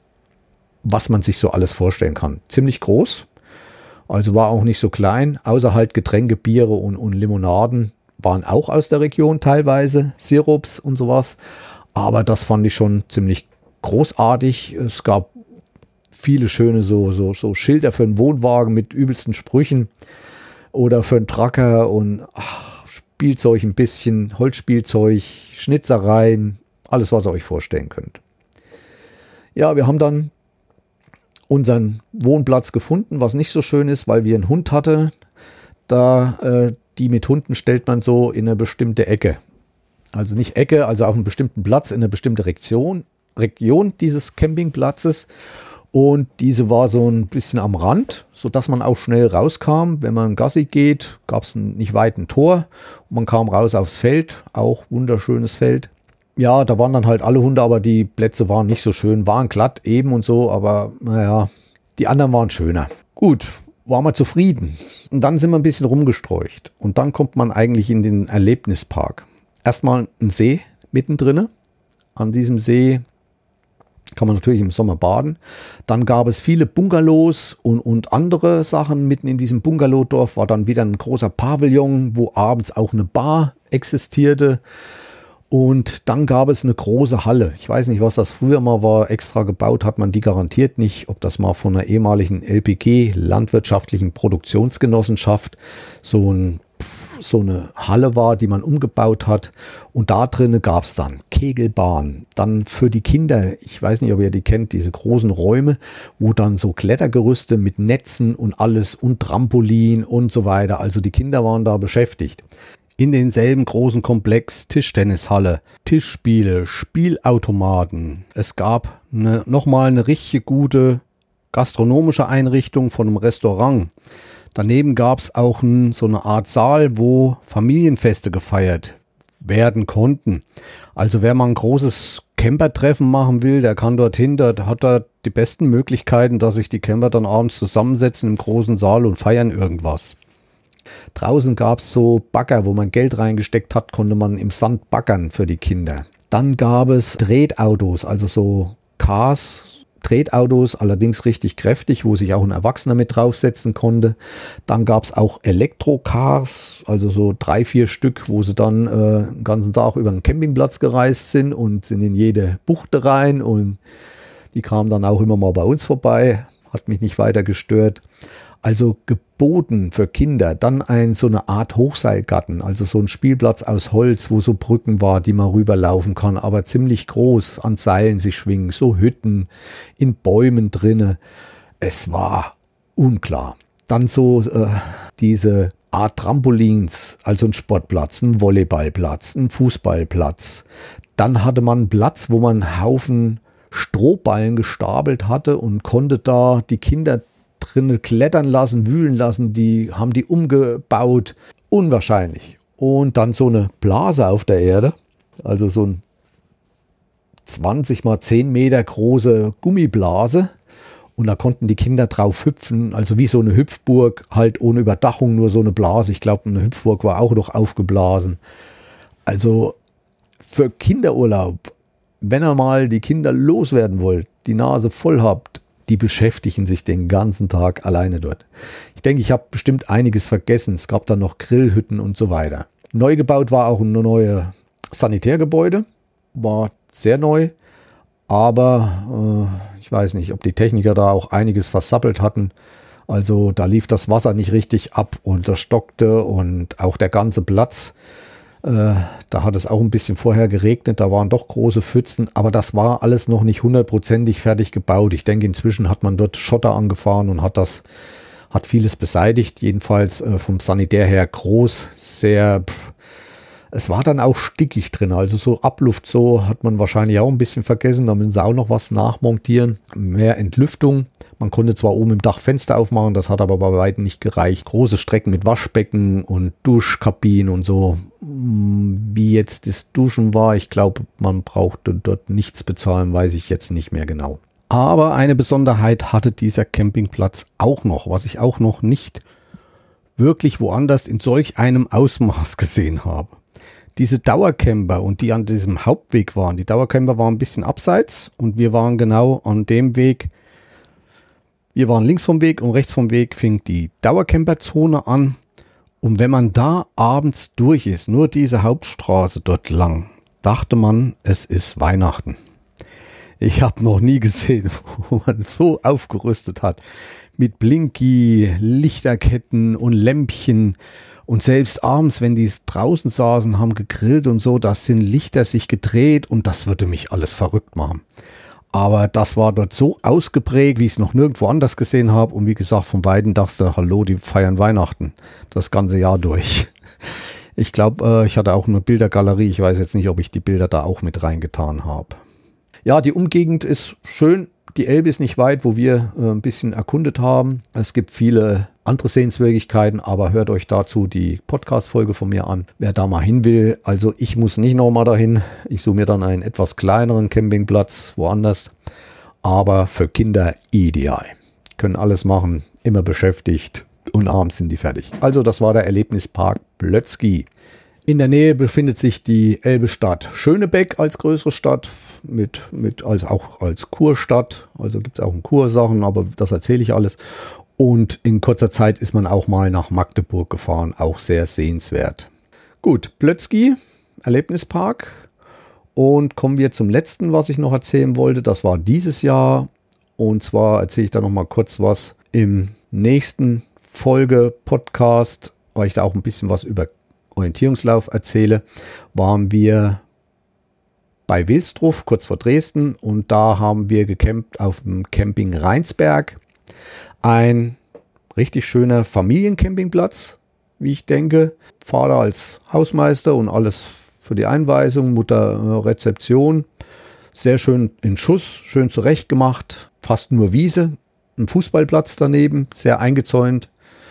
Speaker 1: was man sich so alles vorstellen kann. Ziemlich groß, also war auch nicht so klein, außer halt Getränke, Biere und, und Limonaden waren auch aus der Region teilweise, Sirups und sowas. Aber das fand ich schon ziemlich großartig. Es gab viele schöne so, so, so Schilder für einen Wohnwagen mit übelsten Sprüchen oder für einen Tracker und ach, Spielzeug ein bisschen, Holzspielzeug, Schnitzereien, alles, was ihr euch vorstellen könnt. Ja, wir haben dann unseren Wohnplatz gefunden, was nicht so schön ist, weil wir einen Hund hatten. Da, äh, die mit Hunden stellt man so in eine bestimmte Ecke. Also nicht Ecke, also auf einen bestimmten Platz, in eine bestimmte Region, Region dieses Campingplatzes. Und diese war so ein bisschen am Rand, sodass man auch schnell rauskam. Wenn man Gassi geht, gab es ein nicht weit ein Tor. Und man kam raus aufs Feld, auch wunderschönes Feld. Ja, da waren dann halt alle Hunde, aber die Plätze waren nicht so schön, waren glatt eben und so, aber naja, die anderen waren schöner. Gut, waren wir zufrieden. Und dann sind wir ein bisschen rumgestreucht. Und dann kommt man eigentlich in den Erlebnispark. Erstmal ein See mittendrin. An diesem See kann man natürlich im Sommer baden. Dann gab es viele Bungalows und, und andere Sachen. Mitten in diesem Bungalowdorf war dann wieder ein großer Pavillon, wo abends auch eine Bar existierte. Und dann gab es eine große Halle. Ich weiß nicht, was das früher mal war. Extra gebaut hat man die garantiert nicht. Ob das mal von einer ehemaligen L P G, landwirtschaftlichen Produktionsgenossenschaft, so ein so eine Halle war, die man umgebaut hat. Und da drinnen gab es dann Kegelbahn. Dann für die Kinder, ich weiß nicht, ob ihr die kennt, diese großen Räume, wo dann so Klettergerüste mit Netzen und alles und Trampolin und so weiter. Also die Kinder waren da beschäftigt. In denselben großen Komplex Tischtennishalle, Tischspiele, Spielautomaten. Es gab eine, nochmal eine richtig gute gastronomische Einrichtung von einem Restaurant. Daneben gab es auch ein, so eine Art Saal, wo Familienfeste gefeiert werden konnten. Also wer mal ein großes Campertreffen machen will, der kann dorthin, dort hat er die besten Möglichkeiten, dass sich die Camper dann abends zusammensetzen im großen Saal und feiern irgendwas. Draußen gab es so Bagger, wo man Geld reingesteckt hat, konnte man im Sand baggern für die Kinder. Dann gab es Tretautos, also so Cars, Tretautos, allerdings richtig kräftig, wo sich auch ein Erwachsener mit draufsetzen konnte. Dann gab es auch Elektrocars, also so drei, vier Stück, wo sie dann äh, den ganzen Tag über den Campingplatz gereist sind und sind in jede Buchte rein, und die kamen dann auch immer mal bei uns vorbei, hat mich nicht weiter gestört. Also geboten für Kinder, dann ein so eine Art Hochseilgarten, also so ein Spielplatz aus Holz, wo so Brücken war, die man rüberlaufen kann, aber ziemlich groß, an Seilen sich schwingen, so Hütten in Bäumen drinne. Es war unklar. Dann so äh, diese Art Trampolins, also ein Sportplatz, ein Volleyballplatz, ein Fußballplatz. Dann hatte man einen Platz, wo man einen Haufen Strohballen gestapelt hatte und konnte da die Kinder drinnen klettern lassen, wühlen lassen, die haben die umgebaut, unwahrscheinlich. Und dann so eine Blase auf der Erde, also so ein zwanzig mal zehn Meter große Gummiblase, und da konnten die Kinder drauf hüpfen, also wie so eine Hüpfburg, halt ohne Überdachung, nur so eine Blase. Ich glaube, eine Hüpfburg war auch noch aufgeblasen. Also für Kinderurlaub, wenn ihr mal die Kinder loswerden wollt, die Nase voll habt, die beschäftigen sich den ganzen Tag alleine dort. Ich denke, ich habe bestimmt einiges vergessen. Es gab dann noch Grillhütten und so weiter. Neu gebaut war auch ein neues Sanitärgebäude. War sehr neu. Aber äh, ich weiß nicht, ob die Techniker da auch einiges versappelt hatten. Also da lief das Wasser nicht richtig ab und das stockte, und auch der ganze Platz. Da hat es auch ein bisschen vorher geregnet, da waren doch große Pfützen, aber das war alles noch nicht hundertprozentig fertig gebaut. Ich denke, inzwischen hat man dort Schotter angefahren und hat das, hat vieles beseitigt, jedenfalls äh, vom Sanitär her groß, sehr, pff, es war dann auch stickig drin, also so Abluft, so hat man wahrscheinlich auch ein bisschen vergessen, da müssen sie auch noch was nachmontieren, mehr Entlüftung. Man konnte zwar oben im Dach Fenster aufmachen, das hat aber bei weitem nicht gereicht. Große Strecken mit Waschbecken und Duschkabinen und so. Wie jetzt das Duschen war, ich glaube, man brauchte dort nichts bezahlen, weiß ich jetzt nicht mehr genau. Aber eine Besonderheit hatte dieser Campingplatz auch noch, was ich auch noch nicht wirklich woanders in solch einem Ausmaß gesehen habe. Diese Dauercamper, und die an diesem Hauptweg waren, die Dauercamper waren ein bisschen abseits, und wir waren genau an dem Weg. Wir waren links vom Weg und rechts vom Weg fing die Dauercamperzone an. Und wenn man da abends durch ist, nur diese Hauptstraße dort lang, dachte man, es ist Weihnachten. Ich habe noch nie gesehen, wo man so aufgerüstet hat. Mit Blinky, Lichterketten und Lämpchen. Und selbst abends, wenn die draußen saßen, haben gegrillt und so, da sind Lichter sich gedreht, und das würde mich alles verrückt machen. Aber das war dort so ausgeprägt, wie ich es noch nirgendwo anders gesehen habe. Und wie gesagt, von beiden dachte ich, hallo, die feiern Weihnachten das ganze Jahr durch. Ich glaube, äh, ich hatte auch eine Bildergalerie. Ich weiß jetzt nicht, ob ich die Bilder da auch mit reingetan habe. Ja, die Umgegend ist schön. Die Elbe ist nicht weit, wo wir äh, ein bisschen erkundet haben. Es gibt viele andere Sehenswürdigkeiten, aber hört euch dazu die Podcast-Folge von mir an, wer da mal hin will. Also ich muss nicht nochmal dahin. Ich suche mir dann einen etwas kleineren Campingplatz woanders. Aber für Kinder ideal. Können alles machen, immer beschäftigt, und abends sind die fertig. Also das war der Erlebnispark Plötzky. In der Nähe befindet sich die Elbestadt Schönebeck als größere Stadt, mit, mit als, auch als Kurstadt. Also gibt es auch in Kursachen, aber das erzähle ich alles. Und in kurzer Zeit ist man auch mal nach Magdeburg gefahren, auch sehr sehenswert. Gut, Plötzky, Erlebnispark. Und kommen wir zum letzten, was ich noch erzählen wollte. Das war dieses Jahr. Und zwar erzähle ich da noch mal kurz was im nächsten Folge Podcast, weil ich da auch ein bisschen was über Orientierungslauf erzähle, waren wir bei Wilsdruff, kurz vor Dresden, und da haben wir gecampt auf dem Camping Rheinsberg. Ein richtig schöner Familiencampingplatz, wie ich denke. Vater als Hausmeister und alles für die Einweisung, Mutter Rezeption. Sehr schön in Schuss, schön zurecht gemacht, fast nur Wiese, ein Fußballplatz daneben, sehr eingezäunt,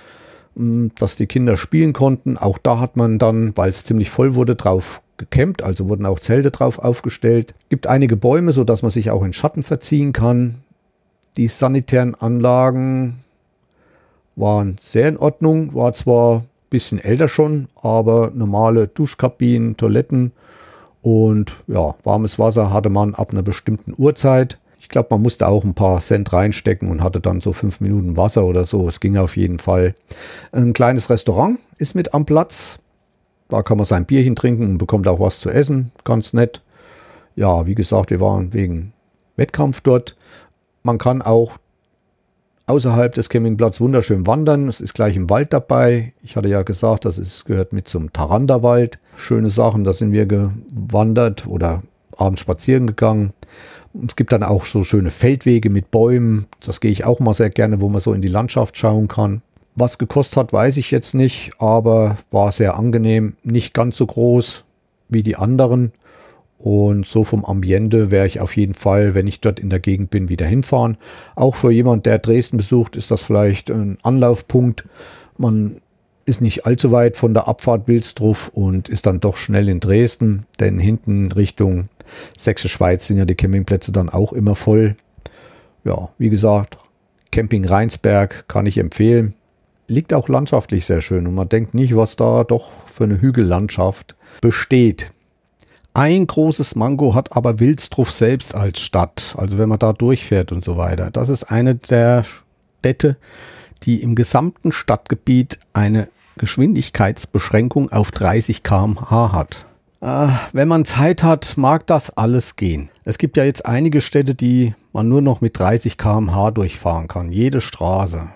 Speaker 1: dass die Kinder spielen konnten. Auch da hat man dann, weil es ziemlich voll wurde, drauf gecampt, also wurden auch Zelte drauf aufgestellt. Gibt einige Bäume, sodass man sich auch in Schatten verziehen kann. Die sanitären Anlagen waren sehr in Ordnung, war zwar ein bisschen älter schon, aber normale Duschkabinen, Toiletten und ja, warmes Wasser hatte man ab einer bestimmten Uhrzeit. Ich glaube, man musste auch ein paar Cent reinstecken und hatte dann so fünf Minuten Wasser oder so. Es ging auf jeden Fall. Ein kleines Restaurant ist mit am Platz. Da kann man sein Bierchen trinken und bekommt auch was zu essen. Ganz nett. Ja, wie gesagt, wir waren wegen Wettkampf dort. Man kann auch außerhalb des Campingplatzes wunderschön wandern. Es ist gleich im Wald dabei. Ich hatte ja gesagt, das ist, gehört mit zum Taranderwald. Schöne Sachen, da sind wir gewandert oder abends spazieren gegangen. Es gibt dann auch so schöne Feldwege mit Bäumen. Das gehe ich auch mal sehr gerne, wo man so in die Landschaft schauen kann. Was gekostet hat, weiß ich jetzt nicht, aber war sehr angenehm. Nicht ganz so groß wie die anderen. Und so vom Ambiente wäre ich auf jeden Fall, wenn ich dort in der Gegend bin, wieder hinfahren. Auch für jemand, der Dresden besucht, ist das vielleicht ein Anlaufpunkt. Man ist nicht allzu weit von der Abfahrt Wilsdruff und ist dann doch schnell in Dresden, denn hinten Richtung Sächsische Schweiz sind ja die Campingplätze dann auch immer voll. Ja, wie gesagt, Camping Rheinsberg kann ich empfehlen. Liegt auch landschaftlich sehr schön und man denkt nicht, was da doch für eine Hügellandschaft besteht. Ein großes Manko hat aber Wilsdruff selbst als Stadt, also wenn man da durchfährt und so weiter. Das ist eine der Städte, die im gesamten Stadtgebiet eine Geschwindigkeitsbeschränkung auf dreißig Kilometer pro Stunde hat. Äh, wenn man Zeit hat, mag das alles gehen. Es gibt ja jetzt einige Städte, die man nur noch mit dreißig Kilometer pro Stunde durchfahren kann, jede Straße.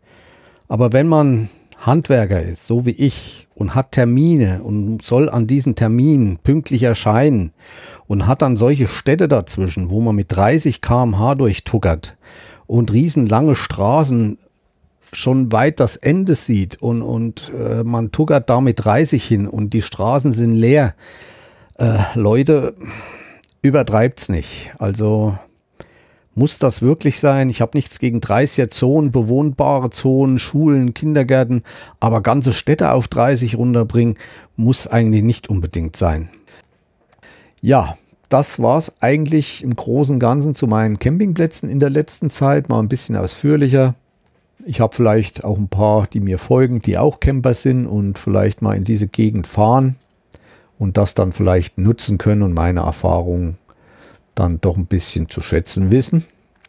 Speaker 1: Aber wenn man Handwerker ist, so wie ich, und hat Termine und soll an diesen Terminen pünktlich erscheinen und hat dann solche Städte dazwischen, wo man mit dreißig Kilometer pro Stunde durchtuckert und riesenlange Straßen schon weit das Ende sieht und, und äh, man tuckert da mit dreißig hin und die Straßen sind leer. Äh, Leute, übertreibt's nicht. Also muss das wirklich sein? Ich habe nichts gegen dreißiger Zonen, bewohnbare Zonen, Schulen, Kindergärten, aber ganze Städte auf dreißig runterbringen, muss eigentlich nicht unbedingt sein. Ja, das war's eigentlich im Großen und Ganzen zu meinen Campingplätzen in der letzten Zeit, mal ein bisschen ausführlicher. Ich habe vielleicht auch ein paar, die mir folgen, die auch Camper sind und vielleicht mal in diese Gegend fahren und das dann vielleicht nutzen können und meine Erfahrungen dann doch ein bisschen zu schätzen wissen.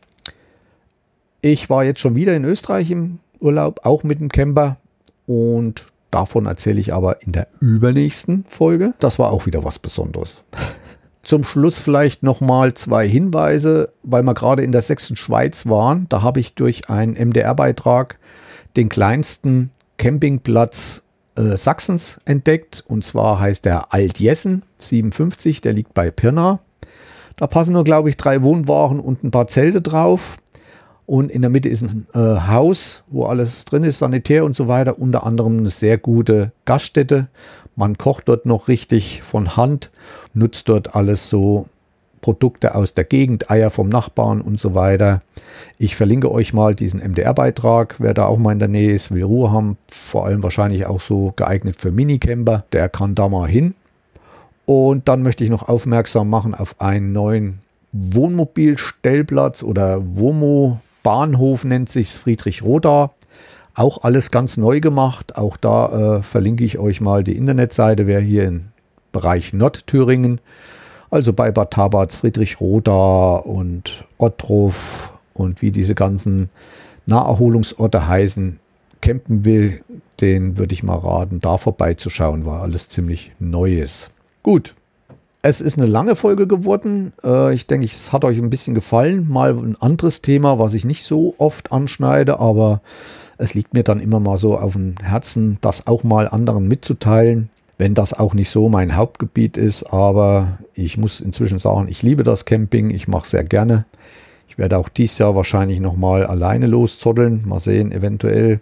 Speaker 1: Ich war jetzt schon wieder in Österreich im Urlaub, auch mit dem Camper und davon erzähle ich aber in der übernächsten Folge. Das war auch wieder was Besonderes. Zum Schluss vielleicht nochmal zwei Hinweise, weil wir gerade in der Sächsischen Schweiz waren. Da habe ich durch einen M D R-Beitrag den kleinsten Campingplatz äh, Sachsens entdeckt. Und zwar heißt der Altjessen siebenundfünfzig, der liegt bei Pirna. Da passen nur, glaube ich, drei Wohnwagen und ein paar Zelte drauf. Und in der Mitte ist ein äh, Haus, wo alles drin ist, Sanitär und so weiter. Unter anderem eine sehr gute Gaststätte. Man kocht dort noch richtig von Hand, nutzt dort alles so Produkte aus der Gegend, Eier vom Nachbarn und so weiter. Ich verlinke euch mal diesen M D R-Beitrag, wer da auch mal in der Nähe ist, will Ruhe haben, vor allem wahrscheinlich auch so geeignet für Minicamper, der kann da mal hin. Und dann möchte ich noch aufmerksam machen auf einen neuen Wohnmobilstellplatz oder Womo-Bahnhof nennt sich Friedrich-Roda. Auch alles ganz neu gemacht. Auch da äh, verlinke ich euch mal die Internetseite, wer hier im Bereich Nordthüringen, also bei Bad Tabarz, Friedrich-Roda und Ottruf und wie diese ganzen Naherholungsorte heißen, campen will, den würde ich mal raten, da vorbeizuschauen, weil alles ziemlich neu ist. Gut, es ist eine lange Folge geworden. Äh, ich denke, es hat euch ein bisschen gefallen. Mal ein anderes Thema, was ich nicht so oft anschneide, aber es liegt mir dann immer mal so auf dem Herzen, das auch mal anderen mitzuteilen, wenn das auch nicht so mein Hauptgebiet ist. Aber ich muss inzwischen sagen, ich liebe das Camping, ich mache es sehr gerne. Ich werde auch dieses Jahr wahrscheinlich nochmal alleine loszoddeln, mal sehen, eventuell.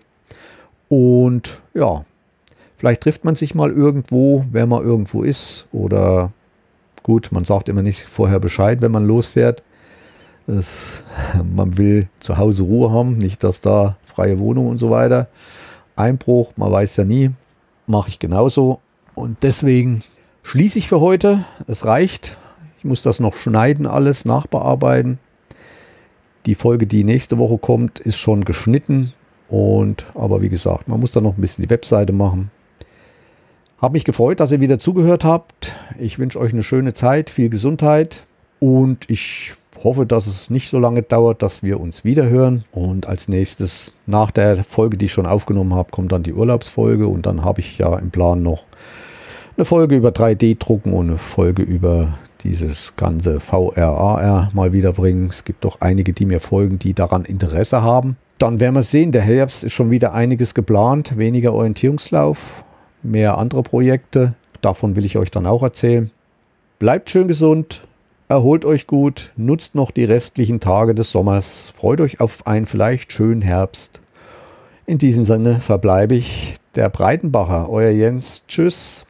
Speaker 1: Und ja, vielleicht trifft man sich mal irgendwo, wenn man irgendwo ist. Oder gut, man sagt immer nicht vorher Bescheid, wenn man losfährt. Das, man will zu Hause Ruhe haben, nicht dass da freie Wohnung und so weiter. Einbruch, man weiß ja nie, mache ich genauso. Und deswegen schließe ich für heute. Es reicht. Ich muss das noch schneiden, alles nachbearbeiten. Die Folge, die nächste Woche kommt, ist schon geschnitten. Und aber wie gesagt, man muss da noch ein bisschen die Webseite machen. Hab mich gefreut, dass ihr wieder zugehört habt. Ich wünsche euch eine schöne Zeit, viel Gesundheit. Und ich hoffe, dass es nicht so lange dauert, dass wir uns wieder hören. Und als nächstes, nach der Folge, die ich schon aufgenommen habe, kommt dann die Urlaubsfolge. Und dann habe ich ja im Plan noch eine Folge über drei D drucken und eine Folge über dieses ganze V R A R mal wieder bringen. Es gibt doch einige, die mir folgen, die daran Interesse haben. Dann werden wir sehen, der Herbst ist schon wieder einiges geplant. Weniger Orientierungslauf, mehr andere Projekte. Davon will ich euch dann auch erzählen. Bleibt schön gesund. Erholt euch gut, nutzt noch die restlichen Tage des Sommers, freut euch auf einen vielleicht schönen Herbst. In diesem Sinne verbleibe ich der Breitenbacher, euer Jens. Tschüss.